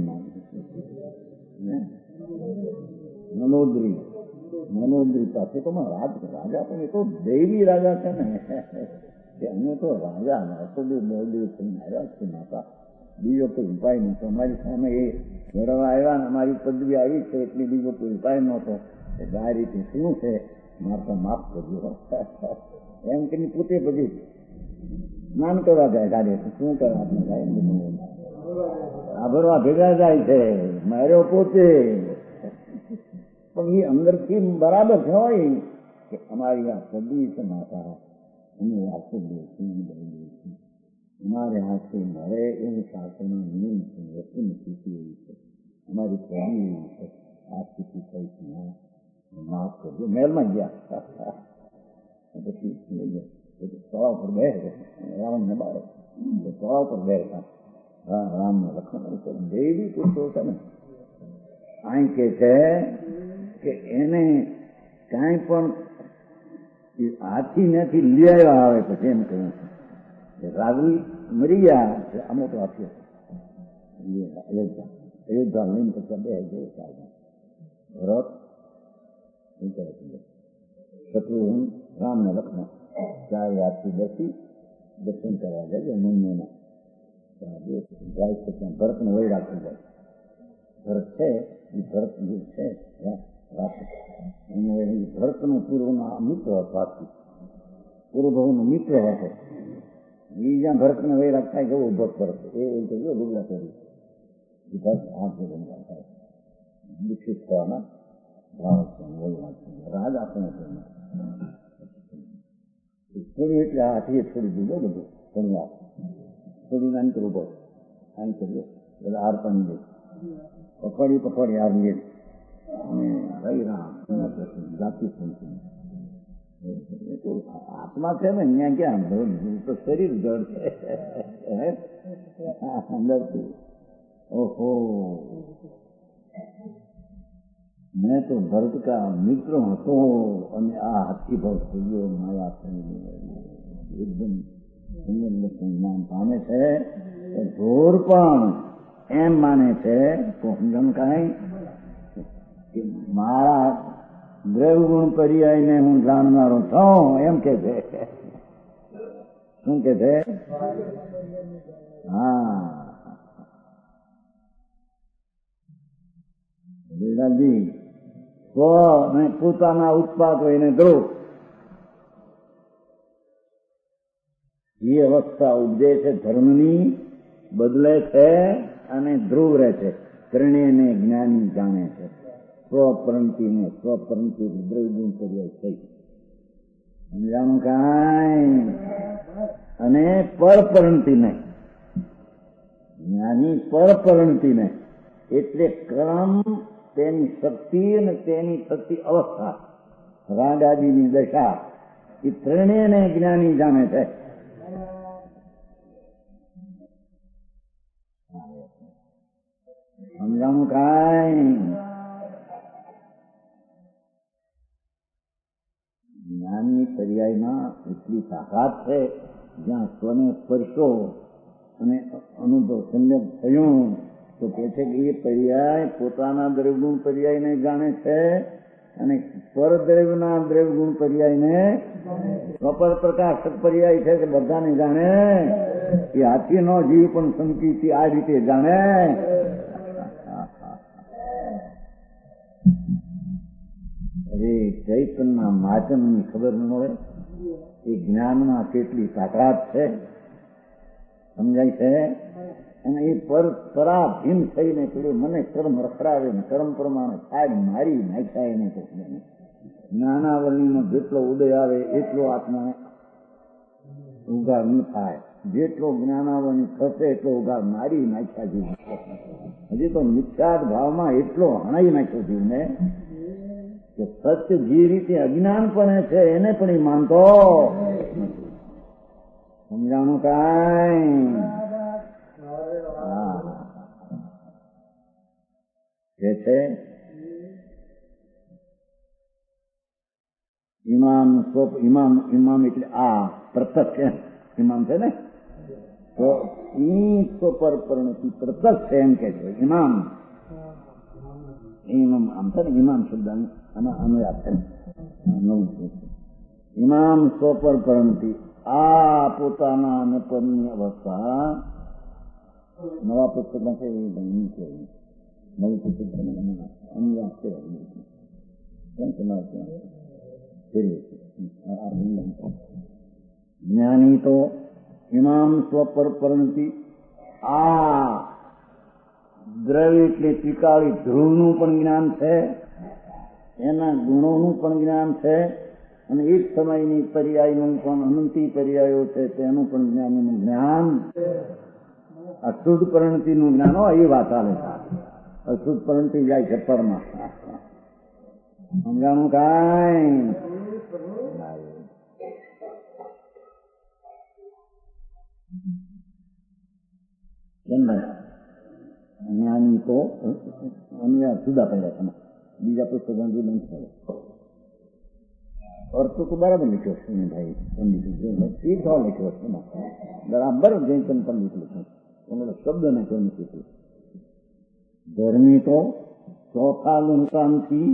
મનોદરી પાસે તો રાજા પણ એ તો દૈવી રાજા છે ને, કે અમે તો રાજા નરસોદેવ માર્યા છે. માતા બીજો કોઈ ઉપાય નહોતો. અમારી સામે એ મેળવવા આવ્યા ને અમારી પદવી આવી છે એટલે બીજો કોઈ ઉપાય નહોતો. આ રીતે શું છે, મારતા માફ કરજો એમ કે પોતે પછી સ્નાન કરવા જાય. ગાડે શું કરવા આપણે જાય આભરવા ભેગા જાય છે. માર્યો પોતે પણ એ અંદરથી બરાબર હોય કે અમારી આ પદવી છે માતા, અમે આખું દેશું અમારે હાથે મળે એવું શાસનનો નિયમ છે. વ્યક્તિની સ્થિતિ એવી છે, અમારી પ્રેમી એવી છે. આ સ્થિતિ થઈ છે, માફ કરજો. મહેલમાં ગયા પછી તળાવ પર બે રાવણને બાળે તળાવ પર બેઠા. રામને લખન દેવી પુરુષો છે ને, અહીં કે છે કે એને કાંઈ પણ હાથી નથી લઈ આવ્યા આવે પછી એમ કહ્યું છે રાગવી મરી ગયા. આ મોટો હાથી હતો. અયોધ્યા લઈને પછી 2000 સાલમાં ભરત શત્રુઘ્ન રામ ને લક્ષ્મણ 4 હાથી બેસી દર્શન કરવા જાય. મનના જાય છે ત્યાં ભરતને વહી રાખી જાય. ભરત છે એ ભરત જે છે ભરતનો પૂર્વનો મિત્ર હતો. હાથી પૂર્વભાવનો મિત્ર હતો. એ જ્યાં ભરતને વહી રાખતા ગયો ઉભો ભરત એ ડુબલા કરી ભરત હાથ જોડે દુઃખિત થવાના ભાવ રાજ આપણે થોડી એટલે હાથીએ છોડી દીધો બધું. થોડી વાર થોડી નાની તો ઉભો આમ કર્યો એટલે હાર પણ દે પકડી હાર લે અને ભાઈ રામ જાતિ આત્મા છે ને અહીંયા ક્યાં તો શરીર જળ છે અંદરથી. ઓહો મેં તો ભરત કા મિત્ર હતો અને આ હાથી ભાવ થઈ ગયો. માયા એકદમ સુંદર જ્ઞાન પામે છે. ઢોર પણ એમ માને છે સમજણ કાંઈ કે મારા દ્રવગુણ પર્યાયને હું જાણનારો છું એમ કે છે. શું કે છે? હા લીલાજી સ્વ અને પોતાના ઉત્પાદ હોય એને દ્રોહ. એ અવસ્થા ઉપજે છે ધર્મની, બદલે છે અને ધ્રુવ રહે છે. ત્રણેયને જ્ઞાની જાણે છે. સ્વપરંતીને સ્વપરંતી દ્રવ્યગુણ પર્યાય થઈ સમજાણું કાંઈ. અને પરપરંતીને જ્ઞાની પરપરંતીને એટલે કર્મ, તેની શક્તિ અને તેની થતી અવસ્થા, રાગ આદિની દશા, એ ત્રણેયને જ્ઞાની જાણે છે. સમજાણું કાંઈ. જ્ઞાનની પર્યાયમાં એટલી તાકાત છે જ્યાં સ્વને સ્પર્શો અને અનુભવ સંયમ થયું તો કે છે કે એ પર્યાય પોતાના દ્રવ્યગુણ પર્યાયને જાણે છે અને પરદ્રવ્યના દ્રવ્યગુણ પર્યાયને સ્વપર પ્રકાશક પર્યાય છે કે બધાને જાણે. એ હાથીનો જીવ પણ સંકિતથી આ રીતે જાણે. અરે ચૈતનના માચમની ખબર ન મળે. એ જ્ઞાનમાં કેટલી તાકાત છે સમજાય છે. અને એ પરાધીન થઈને પેલું મને કર્મ રખડાવે ને કર્મ પ્રમાણે થાય મારી નાખ્યા એને કહ્યું. જ્ઞાનાવલીમાં જેટલો ઉદય આવે એટલો આત્માને ઉગાડ ન થાય. જેટલો જ્ઞાનાવલી થશે એટલો ઉગાડ મારી નાખ્યા જીવ. હજી તો મિથ્યાદ ભાવમાં એટલો હણાઈ નાખ્યો જીવને કે સત્ય જે રીતે અજ્ઞાન પણ છે એને પણ એ માનતો સમજાણું કાંઈ છે. ઇમામ એટલે આ પ્રત્યક્ષ ઇમામ છે ને, તો ઈ પર પરિણતિ પ્રત્યક્ષ એમ કે છે ઇમામ. આમ છે ને ઇમામ શબ્દ અનુયાદ છે ઇમામ સ્વપર પરિણતિ. આ પોતાના અને પરની અવસ્થા નવા પુસ્તકમાં છે નવી પુસ્તક અનુયાદ છે. જ્ઞાની તો ઇમામ સ્વપર પરિણતિ. આ દ્રવ્ય એટલે ત્રિકાળી ધ્રુવનું પણ જ્ઞાન છે, એના ગુણોનું પણ જ્ઞાન છે, અને એક સમયની પર્યાયનું પણ અનંતી પર્યાયો છે તેનું પણ જ્ઞાનીનું જ્ઞાન. અશુદ્ધ પરિણતિનું જ્ઞાન હોય એ વાત આવે. અશુદ્ધ પરિણતિ જાય છે પરમાં. સમજાણું કાંઈ જ્ઞાની તો અન્ય જુદા પડ્યા તમે બીજા પુસ્તકો જુદા નથી પડે. અર્થ તો બરાબર લખ્યો છે ભાઈ પંડિત સીધો લખ્યો છે બરાબર જયચંદ પંડિત લખ્યો તમારો શબ્દ ને કોઈ નથી. ધર્મી તો ચોથા લંકામથી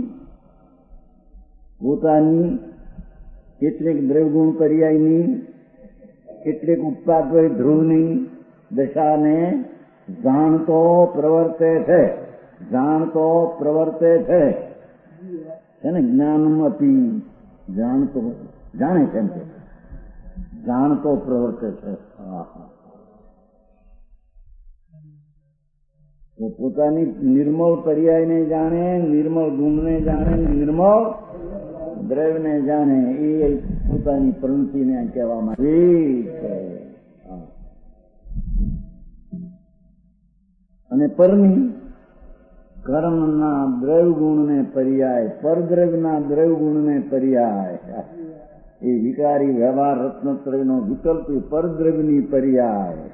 પોતાની કેટલીક દ્રવગુણ પર્યાયની કેટલીક ઉત્પાદય ધ્રુવની દશાને જાણતો પ્રવર્તે છે. જાણતો પ્રવર્તે છે ને જ્ઞાનમ અપી જાણતો જાણે છે એમ કે જાણતો પ્રવર્તે છે. પોતાની નિર્મળ પર્યાયને જાણે, નિર્મળ ગુણને જાણે, નિર્મળ દ્રવ્યને જાણે. એ પોતાની પ્રવૃત્તિને કહેવામાં આવી છે. અને પરની કર્મના દ્રવ્યગુણને પર્યાય, પરદ્રવ્યના દ્રવ્યગુણને પર્યાય. એ વિકારી વ્યવહાર રત્નત્રયનો વિકલ્પ પરદ્રવ્યની પર્યાય.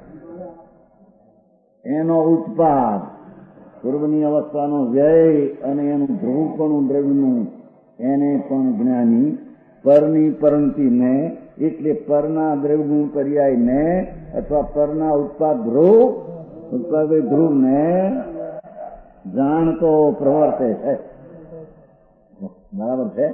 એનો ઉત્પાદ પૂર્વની અવસ્થાનો વ્યય અને એનું ધ્રુવપણું દ્રવ્યનું એને પણ જ્ઞાની. પરની પરિણતિને એટલે પરના દ્રવ્યગુણ પર્યાયને અથવા પરના ઉત્પાદ ધ્રુવને જાણતો પ્રવર્તે છે. બરાબર છે.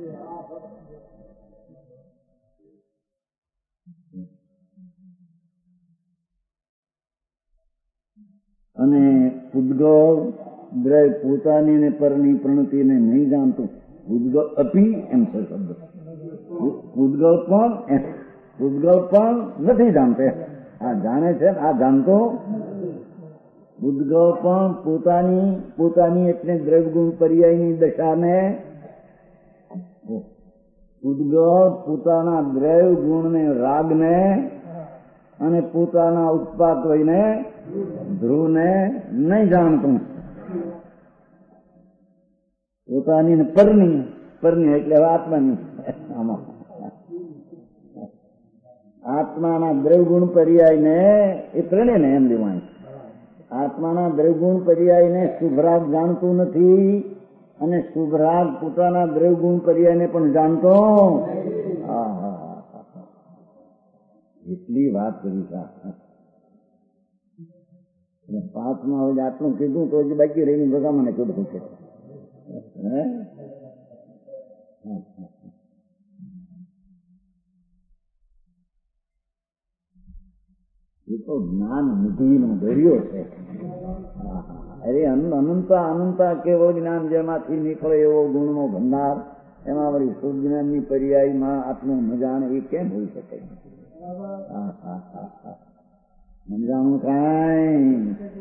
અને ઉદ્ગલ દ્રવ્ય પોતાની ને પરની પ્રણતિને નહીં જાણતું. ઉદ્ગલ અપી એમ છે શબ્દ. ઉદ્ગલ પણ નથી જાણતે. આ જાણે છે આ જાણતો. ઉદ્ગલ પણ પોતાની એટલે દ્રવ્યગુણ પર્યાયની દશાને ઉદ્ગલ પોતાના દ્રવ્ય ગુણને રાગને અને પોતાના ઉત્પાદ હોઈને ધ્રુવને નહીં જાણતું. પોતાની ને પરની એટલે આત્માની. આમાં આત્માના દ્રવ્યગુણ પર્યાયને એ પ્રણય ને એમ લેવાય. આત્માના દ્રવ્યગુણ પર્યાયને શુભરાગ જાણતું નથી અને શુભરાગ પોતાના દ્રવ્યગુણ પર્યાયને પણ જાણતો. એટલી વાત કરી છે. પાંચમાં હવે આટલું કીધું તો હજી બાકી રહીને બધા મને કીધું છે. એ તો જ્ઞાન નિધિનો દરિયો છે. અરે અનંતા કેવળ જ્ઞાન જેમાંથી નીકળે એવો ગુણનો ભંડાર. એમાં વળી શુદ્ધ જ્ઞાનની પર્યાયમાં આત્મા ન જાણે એ કેમ હોઈ શકે? સમજાણું કાંઈ?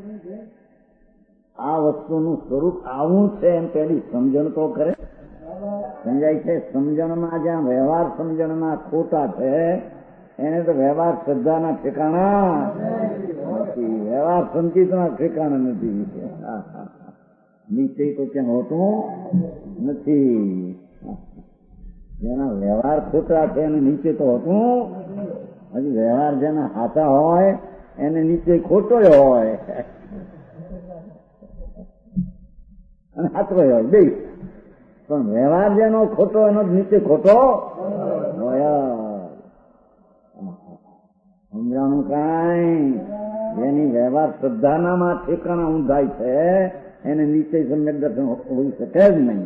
આ વસ્તુનું સ્વરૂપ આવું છે એમ પેલી સમજણ તો કરે. સમજાય છે? સમજણમાં જ્યાં વ્યવહાર સમજણના ખોટા છે એને તો વ્યવહાર શ્રદ્ધાના ઠેકાણા નથી, વ્યવહાર સંચિતના ઠેકાણા નથી. નિશ્ચય તો ત્યાં હોતું નથી. જેના વ્યવહાર ખોટા છે એને નીચે તો હોતું. હજી વ્યવહાર જેના હાથા હોય એને નીચે ખોટો હોય અને હાથો હોય બે. પણ વ્યવહાર જેનો ખોટો એનો નીચે ખોટો હોય. સમજાણું કાંઈ? જેની વ્યવહાર શ્રદ્ધાનામાં ઠેકાણા ઊંધાય છે એને નીચે સમ્યક દર્શન હોઈ શકે જ નહીં.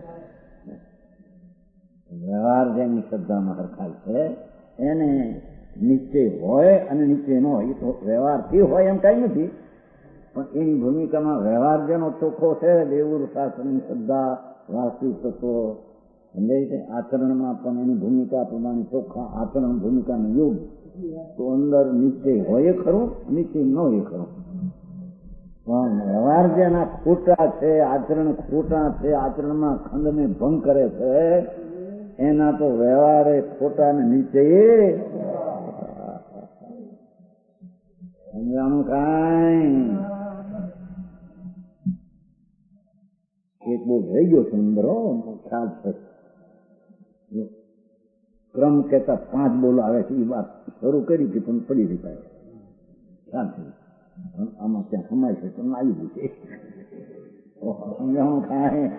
વ્યવહાર જેની શ્રદ્ધામાં હરખાય છે એને નીચે હોય અને નીચે ન હોય. તો વ્યવહારથી હોય એમ કઈ નથી, પણ એની ભૂમિકામાં વ્યવહાર જેનો ચોખ્ખો છે, દેવું શાસ્ત્રની શ્રદ્ધા, વાસ્તવિક તત્વો સમજાય છે. આચરણમાં પણ એની ભૂમિકા પ્રમાણે ચોખ્ખા આચરણ ભૂમિકાનો યોગ. તો અંદર નીચે હોય ખરું, નીચે ન હોય ખરું. પણ વ્યવહાર જેના ખોટા છે, આચરણ ખોટા છે, આચરણમાં ખંડને ભંગ કરે છે, એના તો વ્યવહારે ખોટા ને નીચે. સમજાણું કાંઈ? એક બહુ થઈ ગયો છે અંદર ખ્યાલ છે. ક્રમ કેતા 5 બોલ આવે છે એ વાત શરૂ કરી હતી પણ પડી રહી પાય ખ્યાલ છે. આમાં ત્યાં સમાય છે તો આવી ગયું છે. સમજાણું કાંઈ?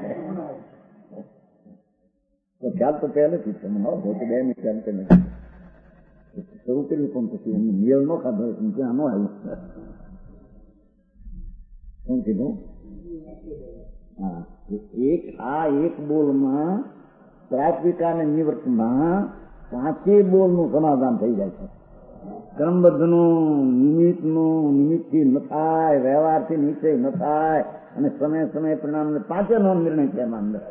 તો ખ્યાલ તો પહેલેથી છે મને. 2 મિનિટ ખ્યાલ કે નથી શરૂ કર્યું પણ પછી એમને મેળ ન ખાધો ત્યાં ન આવ્યું. શું કીધું? હા, એક બોલમાં પ્રાથમિકા અને નિવૃત્તમાં 5 બોલનું સમાધાન થઈ જાય છે. ક્રમબદ્ધનું, નિમિત્તનું, નિમિત્તથી ન થાય, વ્યવહારથી નિશ્ચય ન થાય અને સમય પરિણામ 5 નો નિર્ણય છે એમાં અંદર.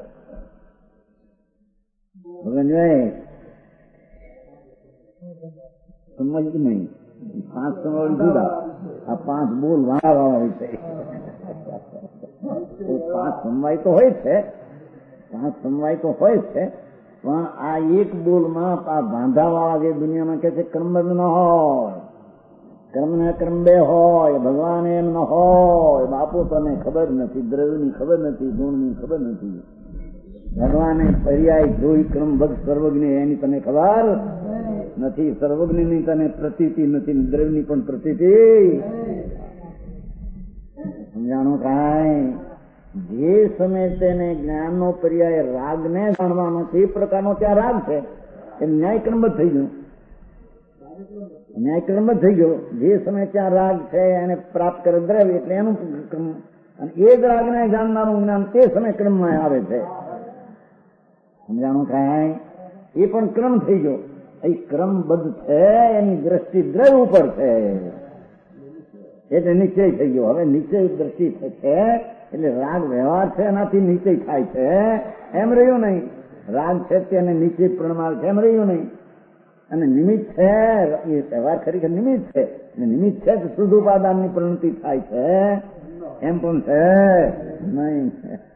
સમજ નહીં. 5 સમય જુદા, આ 5 બોલ વાળા છે. 5 સમવાય તો હોય છે, 5 સમવાય તો હોય છે, પણ આ એક બોલમાં આ બાંધાવાળા જે દુનિયામાં કે છે ક્રમબદ્ધ ન હોય, કર્મ ને કર્મ 2 હોય, ભગવાન એમ ન હોય. બાપુ તને ખબર નથી, દ્રવ્યની ખબર નથી, ગુણની ખબર નથી. ભગવાને પર્યાય જોઈ ક્રમબદ્ધ સર્વજ્ઞ એની તને ખબર નથી. સર્વજ્ઞની તને પ્રતીતિ નથી, દ્રવ્યની પણ પ્રતીતિ. સમજાણું કાંઈ? જે સમય તેને જ્ઞાનનો પર્યાય રાગને જાણવાનો છે એ પ્રકારનો ત્યાં રાગ છે એ ન્યાય ક્રમબદ્ધ થઈ ગયું. ન્યાય ક્રમબદ્ધ થઈ ગયો. જે સમય ત્યાં રાગ છે એને પ્રાપ્ત કરે દ્રવ્ય એટલે એનું ક્રમ, અને એ જ રાગને જાણનારું જ્ઞાન તે સમય ક્રમમાં આવે છે. સમજાણું કાંઈ? એ પણ ક્રમ થઈ ગયો. એ ક્રમબદ્ધ છે એની દ્રષ્ટિ દ્રવ્ય ઉપર છે એટલે નિશ્ચય થઈ ગયો. હવે નિશ્ચય દ્રષ્ટિ છે એટલે રાગ વ્યવહાર છે એનાથી નિશ્ચય થાય છે એમ રહ્યું નહીં. રાગ છે તેને નીચે પ્રમાણ છે એમ રહ્યું નહીં. અને નિમિત્ત છે એ વ્યવહાર ખરેખર નિમિત્ત છે, નિમિત્ત છે તો શુદ્ધ ઉપાદાનની પ્રવૃત્તિ થાય છે એમ પણ છે નહીં.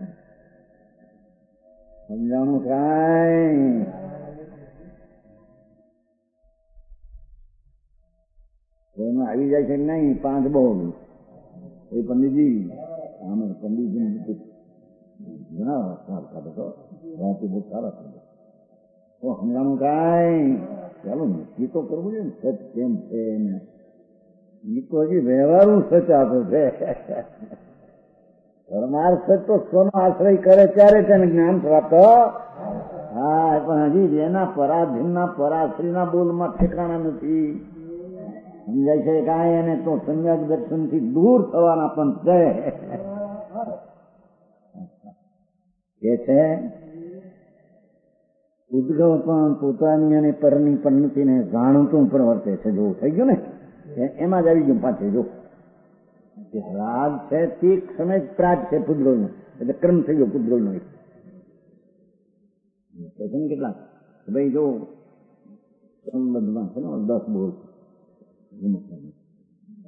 સમજાણું કાંઈ? એમાં આવી જાય છે નહીં 5 બોલ. એ પંડિતજી આમે પંડિતજી ઘણા સાર ખાધો તો રાતે બહુ સારા ખાધો. તો સમજાણું કાંઈ? ચાલો નક્કી તો કરવું જોઈએ ને સચ કેમ છે ને. એ તો હજી વ્યવહારું સચ આપે છે. પરમાર સચ તો સ્વનો આશ્રય કરે ત્યારે તેને જ્ઞાન પ્રાપ્ત. હા, પણ હજી જેના પરાધીનના પરાશ્રીના બોલમાં ઠેકાણા નથી. સમજાય છે કાંઈ? એને તો સમ્યક દર્શનથી દૂર થવાના પણ છે. કે છે ઉદ્ગવ પણ પોતાની અને પરની પરિણતિને જાણતું પ્રવર્તે છે. જો થઈ ગયું ને એમાં જ આવી ગયું પાછું. જો રાગ છે તે સમય પ્રાગ છે પુદ્ગલનો, એટલે ક્રમ થઈ ગયો પુદ્ગલનો. કેટલાક ભાઈ જો ક્રમબદ્ધમાં છે ને 10 બોલ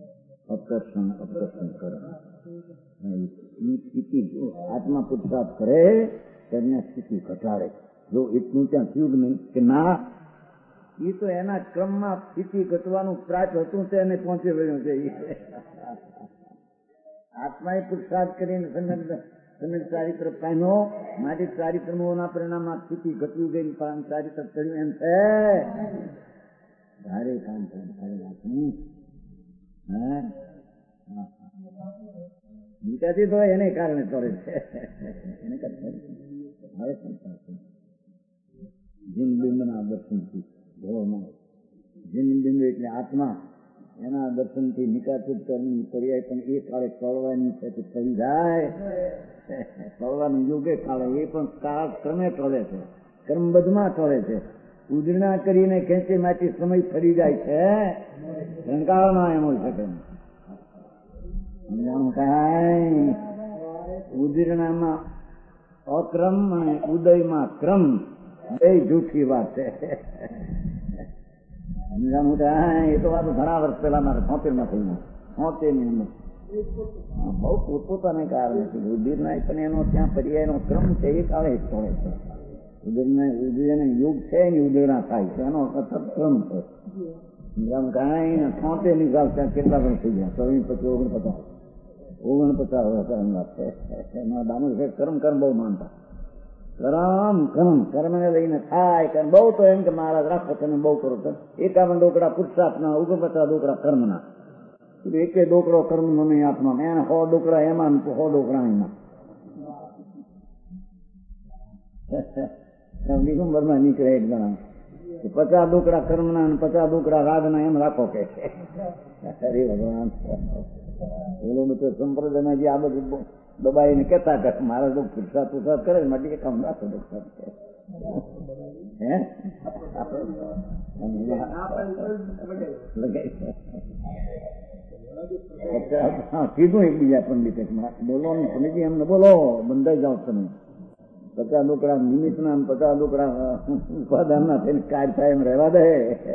અકર્ષણ કરે. એ સ્થિતિ આત્મા પુરુષાર્થ કરે તેને સ્થિતિ ઘટાડે. જો એટલું ત્યાં થયું નહીં કે ના, એ તો એના ક્રમમાં સ્થિતિ ઘટવાનું પ્રાચ હતું તેને પહોંચી વળ્યું છે. આત્માએ પુરુષાર્થ કરીને સમ્યક ચારિત્ર પામ્યો, માટે ચારિત્રમોના પરિણામમાં સ્થિતિ ઘટવું ગઈ, ચારિત્ર ચડ્યું એમ છે. ધારે કામ નીકળતી તો એને કારણે કરે છે. જિનબિંબના દર્શનથી જિનબિંબ એટલે આત્મા, એના દર્શનથી નિકાસિત કરવાની પર્યાય પણ એ કાળે ટળવાની છે. થઈ જાય ટળવાનું યોગે કાળે એ પણ કાળ ક્રમે ટળે છે, ક્રમબદ્ધમાં ટળે છે. ઉદરણા કરીને ખેંચી માંથી સમય ફરી જાય છે. રંકાળમાં એમ હોય શકે કઈ ઉદીરણામાં અક્રમ અને ઉદયમાં ક્રમ બે જૂઠી વાત છે. સમજાણું એ તો વાત ઘણા વર્ષ પહેલા મારે 70 માં થઈ 70 ની અંદર બહુ પોતપોતાને કારણે છે. ઉદીરના પણ એનો ત્યાં પર્યાયનો ક્રમ છે, એ કાળે જ પડે છે. ઉદયને યુગ છે ને ઉદયના થાય છે, એનો અસર ક્રમ છે. સમજાણું કઈ 70 ની સાલ ત્યાં કેટલા પણ થઈ ગયા, 49 49 એમાં દામોદ કર્મ બહુ માનતા. કર્મ ને લઈને થાય કર્મ બહુ, તો એમ કે મહારાજ રાખો તમે બહુ કરો. 51 ડોકડા પુરુષાર્થના, 49 ડોકડા કર્મના. એકે ડોકડો કર્મ નો નહીં આત્મા, એને 100 ડોકડા એમાં, 100 ડોકડા એમાં. ડિસેમ્બરમાં નીકળે એક જણા 50 ડોકડા કર્મના અને 50 ડોકડા રાગના એમ રાખો કે. હરે ભગવાન, એનો બધો સંપ્રદાયમાં જે આ બધું દબાઈને કેતા કે મારે તો પુરુષાર્થ કરે માટે એક કામ રાખો કીધું એકબીજા પંડિત બોલો પંડિતજી એમને બોલો બંધાઈ જાઓ તમે. 50 ડોકડા નિમિત્તના 50 ડોકડા ઉપાદાનના થઈને કાર્ય થાય એમ રહેવા દે.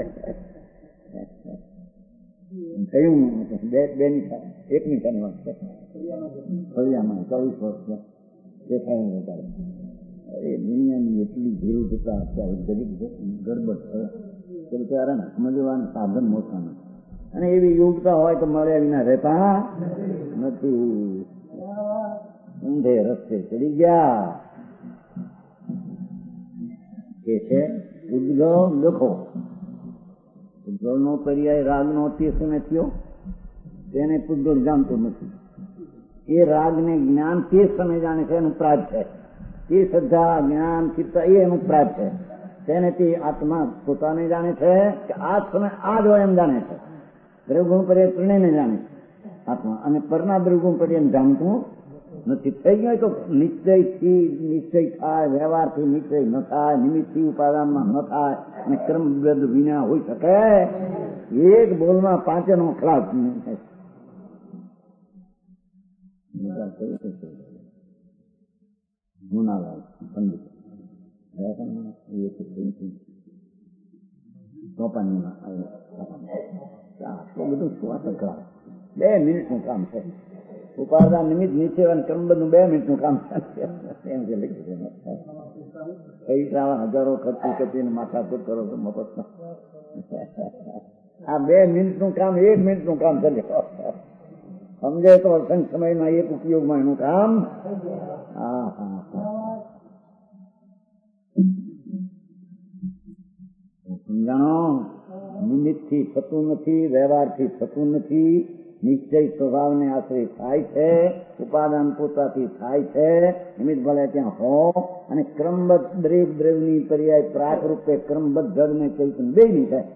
કહ્યું બે નિશાન, એક નિશાની વાત છે. ફળિયામાં 24 વર્ષ દેખાય હતા. અરે દુનિયાની એટલી ભીડ જતા અત્યારે ગડબડ છે ત્યારે સમજવાનું સાધન મોટા નથી. અને એવી યોગતા હોય તો મળ્યા વિના રહેતા નથી. ઊંધે રસ્તે ચડી ગયા કે છે ઉદ્ગવ લખો. ઉદ્ગવનો પર્યાય રાગનો અતિશય થયો, તેને પૂતગલ જાણતો નથી. એ રાગને જ્ઞાન તે સમય જાણે છે, એનું પ્રાજ છે. એ શ્રદ્ધા જ્ઞાન ચિત્તા એ એનું પ્રાજ છે. તેને તે આત્મા પોતાને જાણે છે કે આ સમય આ જ હોય એમ જાણે છે. દ્રવગુણ પર્યાય ત્રણેયને જાણે આત્મા, અને પરના દ્રવગુણ પર્યાય જાણતું નથી. થઈ ગયો તો નિશ્ચયથી નિશ્ચય થાય, વ્યવહારથી નિશ્ચય ન થાય, નિમિત્તથી ઉપાદાનમાં ન થાય, અને ક્રમબદ્ધ વિના હોઈ શકે. એક બોલમાં 5 નો ખલાસ ગુનાલાલ પંડિત ચોપાનીમાં આટલું બધું શું ક્લાસ 2 મિનિટનું કામ છે. ઉપાદાન નિમિત્ત નીચે ક્રમબદ્ધનું 2 મિનિટનું કામ છે. એમ કે લખી પૈસા હજારો ખર્ચી કરીને માથાકૂટ કરો તો મફત. આ 2 મિનિટનું કામ 1 મિનિટનું કામ ચાલે. સમજે તો અસંખ્ય સમયમાં એક ઉપયોગમાં એનું કામ. સમજાણો, નિમિત્તથી થતું નથી, વ્યવહારથી થતું નથી. નિશ્ચય સ્વભાવને આશ્રય થાય છે, ઉપાદાન પોતાથી થાય છે. નિમિત્ત ભલે ત્યાં હો, અને ક્રમબદ્ધ દરેક દ્રવ્યની પર્યાય પ્રાક રૂપે ક્રમબદ્ધ જળને ચૈતન્ય બે ની થાય.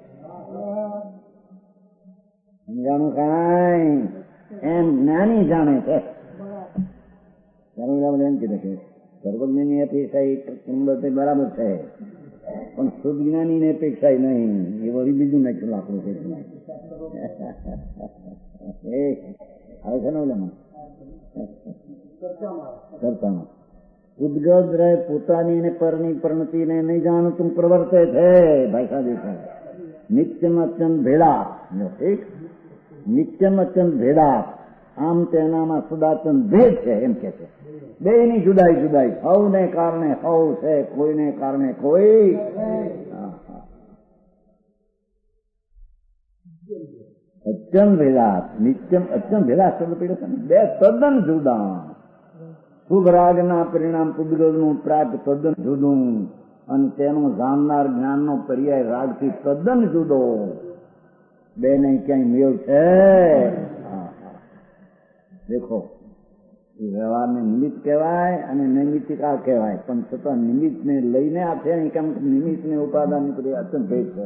સમજાણું કાંઈ? એમ જ્ઞાની જાણે છે. એમ કીધું કે સર્વજ્ઞની અપેક્ષા ક્રમબદ્ધ બરાબર છે, પણ શુદ્ધ જ્ઞાની ને અપેક્ષા નહીં. એ વળી બીજું નાખ્યું આપણું છે. આવે છે ને ઓલામાં કરતામાં ઉદ્ગત રહે પોતાની ને પરની પ્રણતિ ને નહીં જાણતું પ્રવર્તે છે. ભાઈ સાહેબ નિત્યમ અત્યંત ભેળા ઠીક નિત્યમ અચંત ભેદાત, આમ તેનામાં સદાચંદ ભેદ છે એમ કે છે. બેની જુદાઈ જુદાઈ, હવને કારણે હવ છે, કોઈને કારણે કોઈ. અચંત ભેદાત, નિત્યમ અચંત ભેદાત શબ્દ પીડે છે ને, બે તદ્દન જુદા. શુભ રાગના પરિણામ પુદ્ગલનું પ્રાપ્ત તદ્દન જુદું, અને તેનો જાણનાર જ્ઞાનનો પર્યાય રાગથી તદ્દન જુદો. બે નહીં ક્યાંય મેળ છે. દેખો, વ્યવહારને નિમિત્ત કહેવાય અને નૈમિત્તિકા કહેવાય, પણ છતાં નિમિત્તને લઈને આ છે નહીં, કેમ નિમિત્તને ઉપાદાનની પર્યાય અત્યંત ભેદ છે.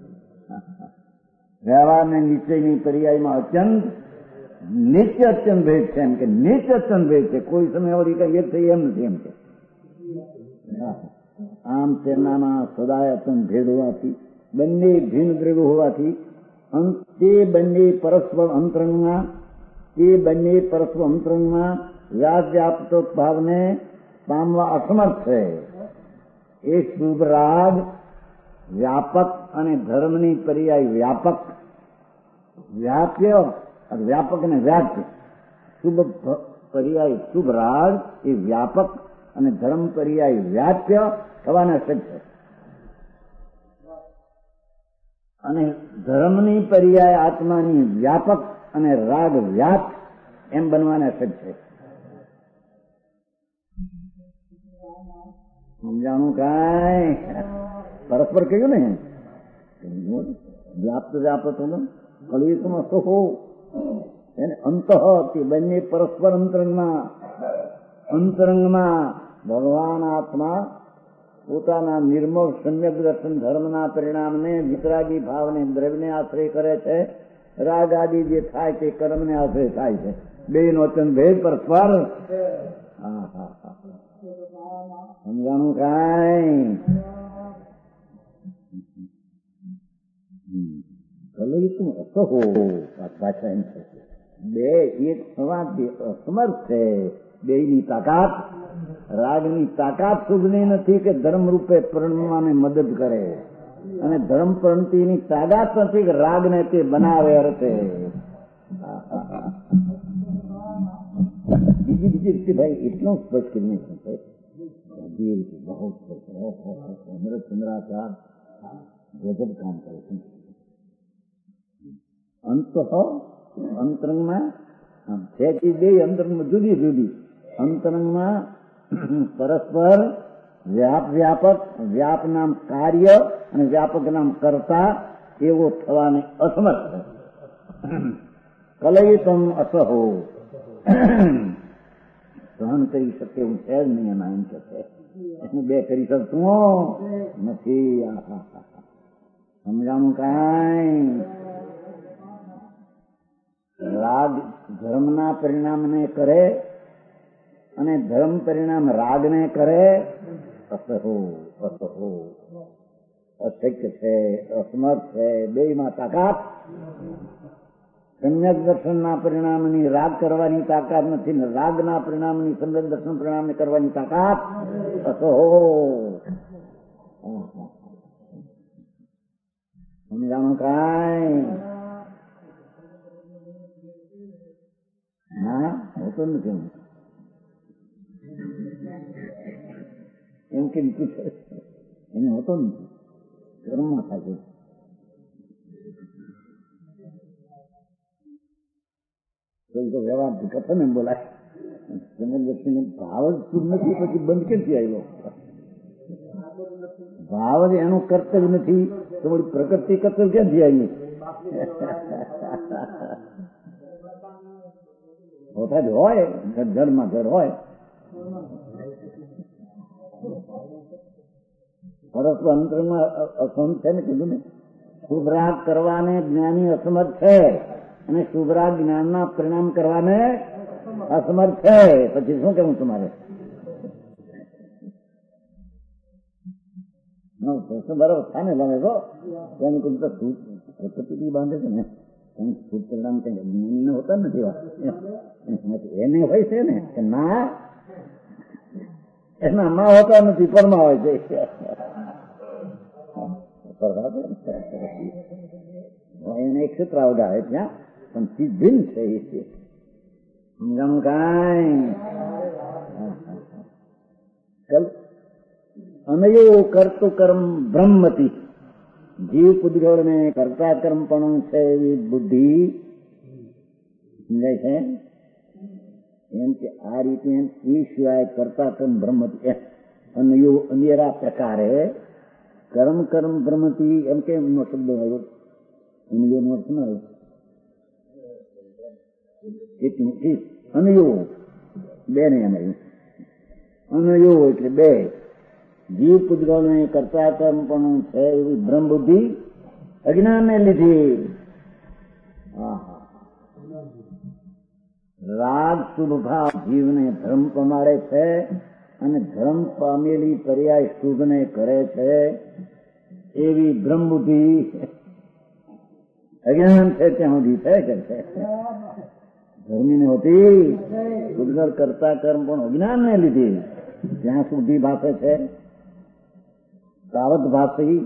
વ્યવહારને નિશ્ચયની પર્યાયમાં અત્યંત નિત્ય અત્યંત ભેદ છે, એમ કે નિત્ય અત્યંત ભેદ છે. કોઈ સમય વળી કઈ એક થઈ એમ નથી એમ કે. આમ તેનામાં સદાય અત્યંત ભેદ હોવાથી, બંને ભિન્ન દ્રવ્ય હોવાથી, તે બંને પરસ્પર અંતરંગમાં વ્યાપ્ત ભાવને પામવા અસમર્થ છે. એ શુભ રાગ વ્યાપક અને ધર્મની પર્યાય વ્યાપક, વ્યાપક અને વ્યાપ્ય. શુભ પર્યાય શુભ રાગ એ વ્યાપક અને ધર્મ પર્યાય વ્યાપ્ય થવાના સિદ્ધ છે, અને ધર્મની પર્યાય આત્માની વ્યાપક અને રાગ વ્યાપ એમ બનવાના સિદ્ધ છે. સમજાણું કાંઈ? પરસ્પર કહ્યું ને, વ્યાપ્ત વ્યાપત કલિયુગમાં સોહો એને અંતઃ, તે બંને પરસ્પર અંતરંગમાં ભગવાન આત્મા પોતાના નિર્મળ સમ્યક દર્શન ધર્મના પરિણામને વિતરાગી ભાવને દ્રવ્યને આશ્રય કરે છે. રાગ આદિ જે થાય તે કર્મને આશ્રય થાય છે. બેનો અત્યંત ભેદ પરસ્પર. સમજાણું કાંઈ? ભાષા એમ છે, બે એક થવાથી અસમર્થ છે. બેની તાકાત, રાગની તાકાત શુભની નથી કે ધર્મ રૂપે પરણવાને મદદ કરે, અને ધર્મ પરણતીની તાકાત નથી કે રાગને તે બનાવે અર્થે. બીજી રીતે ભાઈ એટલું સ્પષ્ટ કરીને છે, બહુ ચંદ્રાચાર ગજબ કામ કરે છે. અંતરંગમાં છે કે બે અંતરંગમાં જુદી જુદી, અંતરંગમાં પરસ્પર વ્યાપક, વ્યાપ નામ કાર્ય અને વ્યાપક નામ કર્તા એવો થવાને અસમર્થ છે. કલયિતમ અસહો, સહન કરી શકે એવું છે જ નહીં એમાં, એમ કે છે એને બે કરી શકતું નથી. સમજાણું કાંઈ? રાગ ધર્મના પરિણામને કરે અને ધર્મ પરિણામ રાગને કરે. અસહો અશક્ય છે, અસમર્થ છે. બેમાં તાકાત, સમ્યક દર્શનના પરિણામની રાગ કરવાની તાકાત નથી, ને રાગના પરિણામની સમ્યક દર્શન પરિણામને કરવાની તાકાત. અસહો. સમજાણું કાંઈ? ના, હોતું નથી એમ કે એને હોતો નથી, કર્મમાં થાય. તો વ્યવહારથી કથન એમ બોલાય, વ્યક્તિને ભાવ જ શુદ્ધ નથી, પછી બંધ ક્યાંથી આવ્યો? ભાવ જ એનું કર્તવ્ય નથી તો વળી પ્રકૃતિ કર્તવ્ય ક્યાંથી આવી? હોતા જ હોય, ઘરમાં ઘર હોય. પરસ્પર અંતરમાં અસમર્થ છે ને, કીધું ને. શુભરાગ કરવાને જ્ઞાની અસમર્થ છે, અને શુભરાગ જ્ઞાનના પરિણામ કરવાને અસમર્થ છે. પછી શું કેવું તમારે? પ્રશ્ન બરાબર થાય ને? તમે તો એની કોઈ પ્રકૃતિ બાંધે છે ને, શુભ પરિણામ કઈ જ્ઞાનીને હોતા નથી, એને હોય છે ને કે ના, એના ના હોતા નથી, પરમાં હોય છે. એને એક સૂત્ર આવડાવે ત્યાં પણ ચીજ ભિન્ન છે એ છે. સમજાણું કાંઈ? અનયો કરતું કર્મ બ્રહ્મતી, જીવ પુદ્ગળને કરતા કર્મ પણ છે એવી બુદ્ધિ સમજાય છે. એમ કે આ રીતે એ સિવાય કરતા કર્મ બ્રહ્મતી અનયો અનેરા પ્રકારે કર્મ કર્મ બ્રહ્મતી એમ કે એમનો શબ્દ આવ્યો અનયો નો અર્થ ના આવ્યો અનયો બે ને એમ આવ્યું. અનયો એટલે બે, જીવ પુદ્ગળને કરતા કર્મ પણ છે એવી બ્રહ્મ બુદ્ધિ અજ્ઞાનને લીધી. રાગ શુભ ભાવ જીવને ધર્મ પમાડે છે અને ધર્મ પામેલી પર્યાય શુભને કરે છે એવી બ્રહ્મ બુદ્ધિ અજ્ઞાન છે ત્યાં સુધી છે કે છે. ધર્મી ને હોતી પુદ્ગળ કરતા કર્મ પણ અજ્ઞાનને લીધી ત્યાં સુધી ભાષે છે. તાવત ભાષી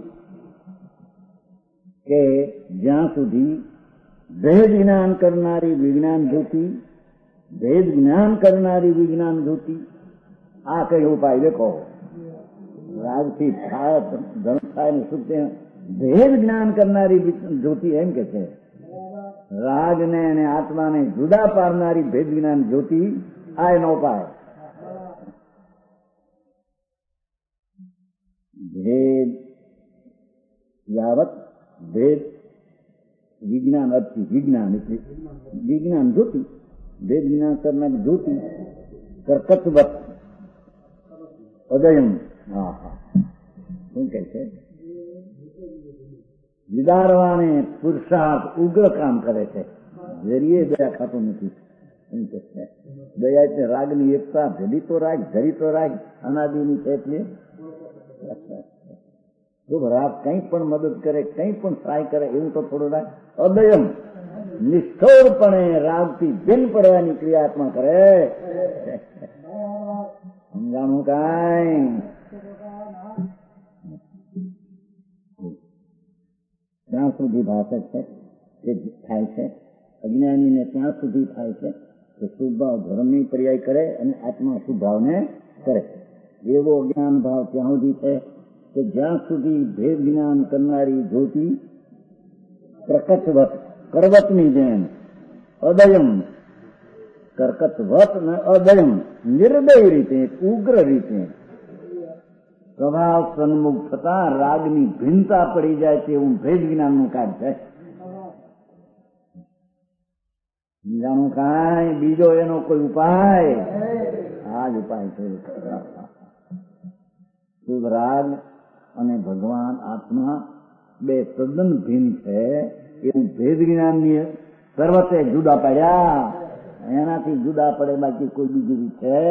કે જ્યાં સુધી ભેદ જ્ઞાન કરનારી વિજ્ઞાન જ્યોતિ, ભેદ જ્ઞાન કરનારી વિજ્ઞાન જ્યોતિ, આ કઈ ઉપાય દેખો. રાગથી ધર્મ થાય ને શુદ્ધ ભેદ જ્ઞાન કરનારી જ્યોતિ એમ કે છે. રાગને અને આત્માને જુદા પાડનારી ભેદ જ્ઞાન જ્યોતિ આ એનો ઉપાય. ભેદ યાવત ભેદ વિજ્ઞાન અર્થી વિજ્ઞાન એટલે વિજ્ઞાન જ્યોતિ, ભેદ જ્ઞાન કરનારી જ્યોતિ કર્કતવત અદયમ. હા હા શું કહે છે? વિદારવાને પુરુષાર્થ ઉગ્ર કામ કરે છે, જરીએ દયા ખાતું નથી. એમ કે છે દયા એટલે રાગની એકતા, ભેદી તો રાગ ધરી તો રાગ અનાદિની છે. એટલે રાગ કંઈ પણ મદદ કરે, કંઈ પણ સહાય કરે એવું તો થોડું રાગ અદયમ નિષ્ઠોરપણે રાગથી બિન પડવાની ક્રિયાત્મા કરે. સમજાણું કાંઈ? ત્યાં સુધી ભાષે છે કે થાય છે અજ્ઞાનીને ત્યાં સુધી થાય છે કે શુભ ભાવ ધર્મની પર્યાય કરે અને આત્મા શુભ ભાવને કરે. એવો જ્ઞાન ભાવ ત્યાં સુધી છે કે જ્યાં સુધી ભેદ જ્ઞાન કરનારી જ્યોતિ પ્રકટવત કરવતની જેમ અદયમ કરકતવત ને અદયમ નિર્દય રીતે ઉગ્ર રીતે સ્વભાવ સન્મુખ થતા રાગની ભિન્નતા પડી જાય છે એવું ભેદ જ્ઞાનનું કાર્ય છે. જાણું કાંઈ બીજો એનો કોઈ ઉપાય? આ જ ઉપાય છે. શુભ રાગ અને ભગવાન આત્મા બે તદ્દન ભિન્ન છે એવું ભેદ જ્ઞાનની સર્વતે જુદા પડ્યા. એનાથી જુદા પડે બાકી કોઈ બીજી રીત છે?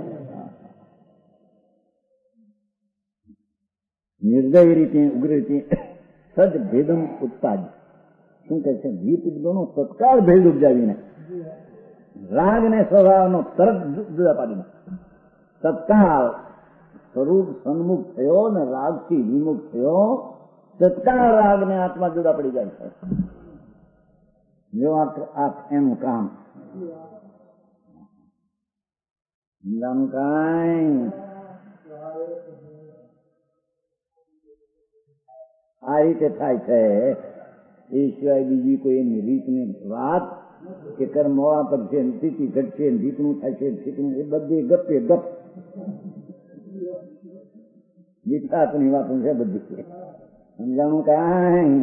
નિર્દય રીતે ઉગ્ર રીતે સદ ભેદમ ઉત્પાદ. શું કહે છે? જીવ પુદ્ગળનો તત્કાળ ભેદ ઉપજાવીને રાગ ને સ્વભાવનો તરત જુદા પાડીને તત્કાળ સ્વરૂપ સન્મુખ થયો ને રાગથી વિમુખ થયો, તત્કાળ રાગ ને આત્મા જુદા પડી જાય છે. જો આ એનું કામ કાંઈ આ રીતે થાય છે. એ સિવાય બીજી કોઈ એની રીતની વાત કે કર્મ મોડા પર છે, સ્થિતિ ઘટશે, ઢીકણું થાય છે, ઠીકણું, એ બધી ગપે ગપ વિકાસની વાતો છે બધી. સમજાણું કાંઈ?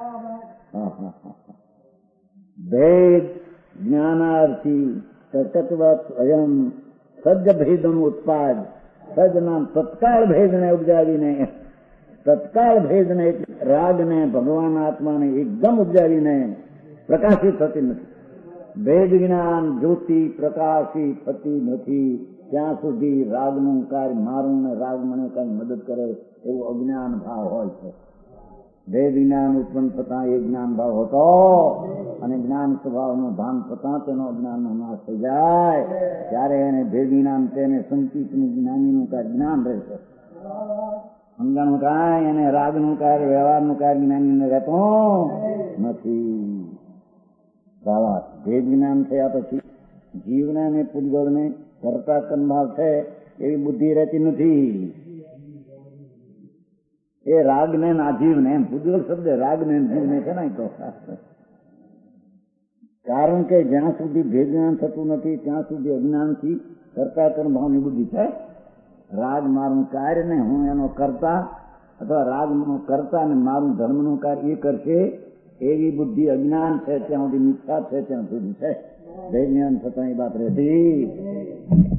ભેદ જ્ઞાનાર્થી તત્વત અયમ સજ્જ ભેદનું ઉત્પાદ. સજ્જના તત્કાળ ભેદને ઉપજાવીને, તત્કાળ ભેદને રાગને ભગવાન આત્માને એકદમ ઉપજાવીને પ્રકાશિત થતી નથી. ભેદ જ્ઞાન જ્યોતિ પ્રકાશિત થતી નથી ત્યાં સુધી રાગનું કાર્ય મારું ને રાગ મને કઈ મદદ કરે એવું અજ્ઞાન ભાવ હોય છે. ભેદ જ્ઞાન ઉત્પન્ન થતા એ જ્ઞાન ભાવ હતો અને જ્ઞાન સ્વભાવનું ભાન થતા તેનો અજ્ઞાનનો નાશ થઈ જાય ત્યારે એને ભેદ જ્ઞાન તેને સંકિતનું જ્ઞાનીનું કાર્ય જ્ઞાન રહેશે. સમજાણું કાંઈ? એને રાગનું કાર્ય વ્યવહારનું કાર્ય જ્ઞાનીને રહેતો નથી. ભાવાર્થ. ભેદ જ્ઞાન થયા પછી જીવને અને પૂતગલને કરતા કંભાવ છે એવી બુદ્ધિ રહેતી નથી. એ રાગને આજીવને એમ પૂતગલ શબ્દ રાગને જીવને છે ને તો. કારણ કે જ્યાં સુધી ભેદ જ્ઞાન થતું નથી ત્યાં સુધી અજ્ઞાનથી કરતા કર્મ ભાવની બુદ્ધિ છે. રાગ મારું કાર્ય ને હું એનો કરતા, અથવા રાગ કરતા ને મારું ધર્મનું કાર્ય એ કરશે એવી બુદ્ધિ અજ્ઞાન છે ત્યાં સુધી મિથ્યા છે ત્યાં સુધી છે. ભેદ જ્ઞાન થતા એ વાત રહેતી.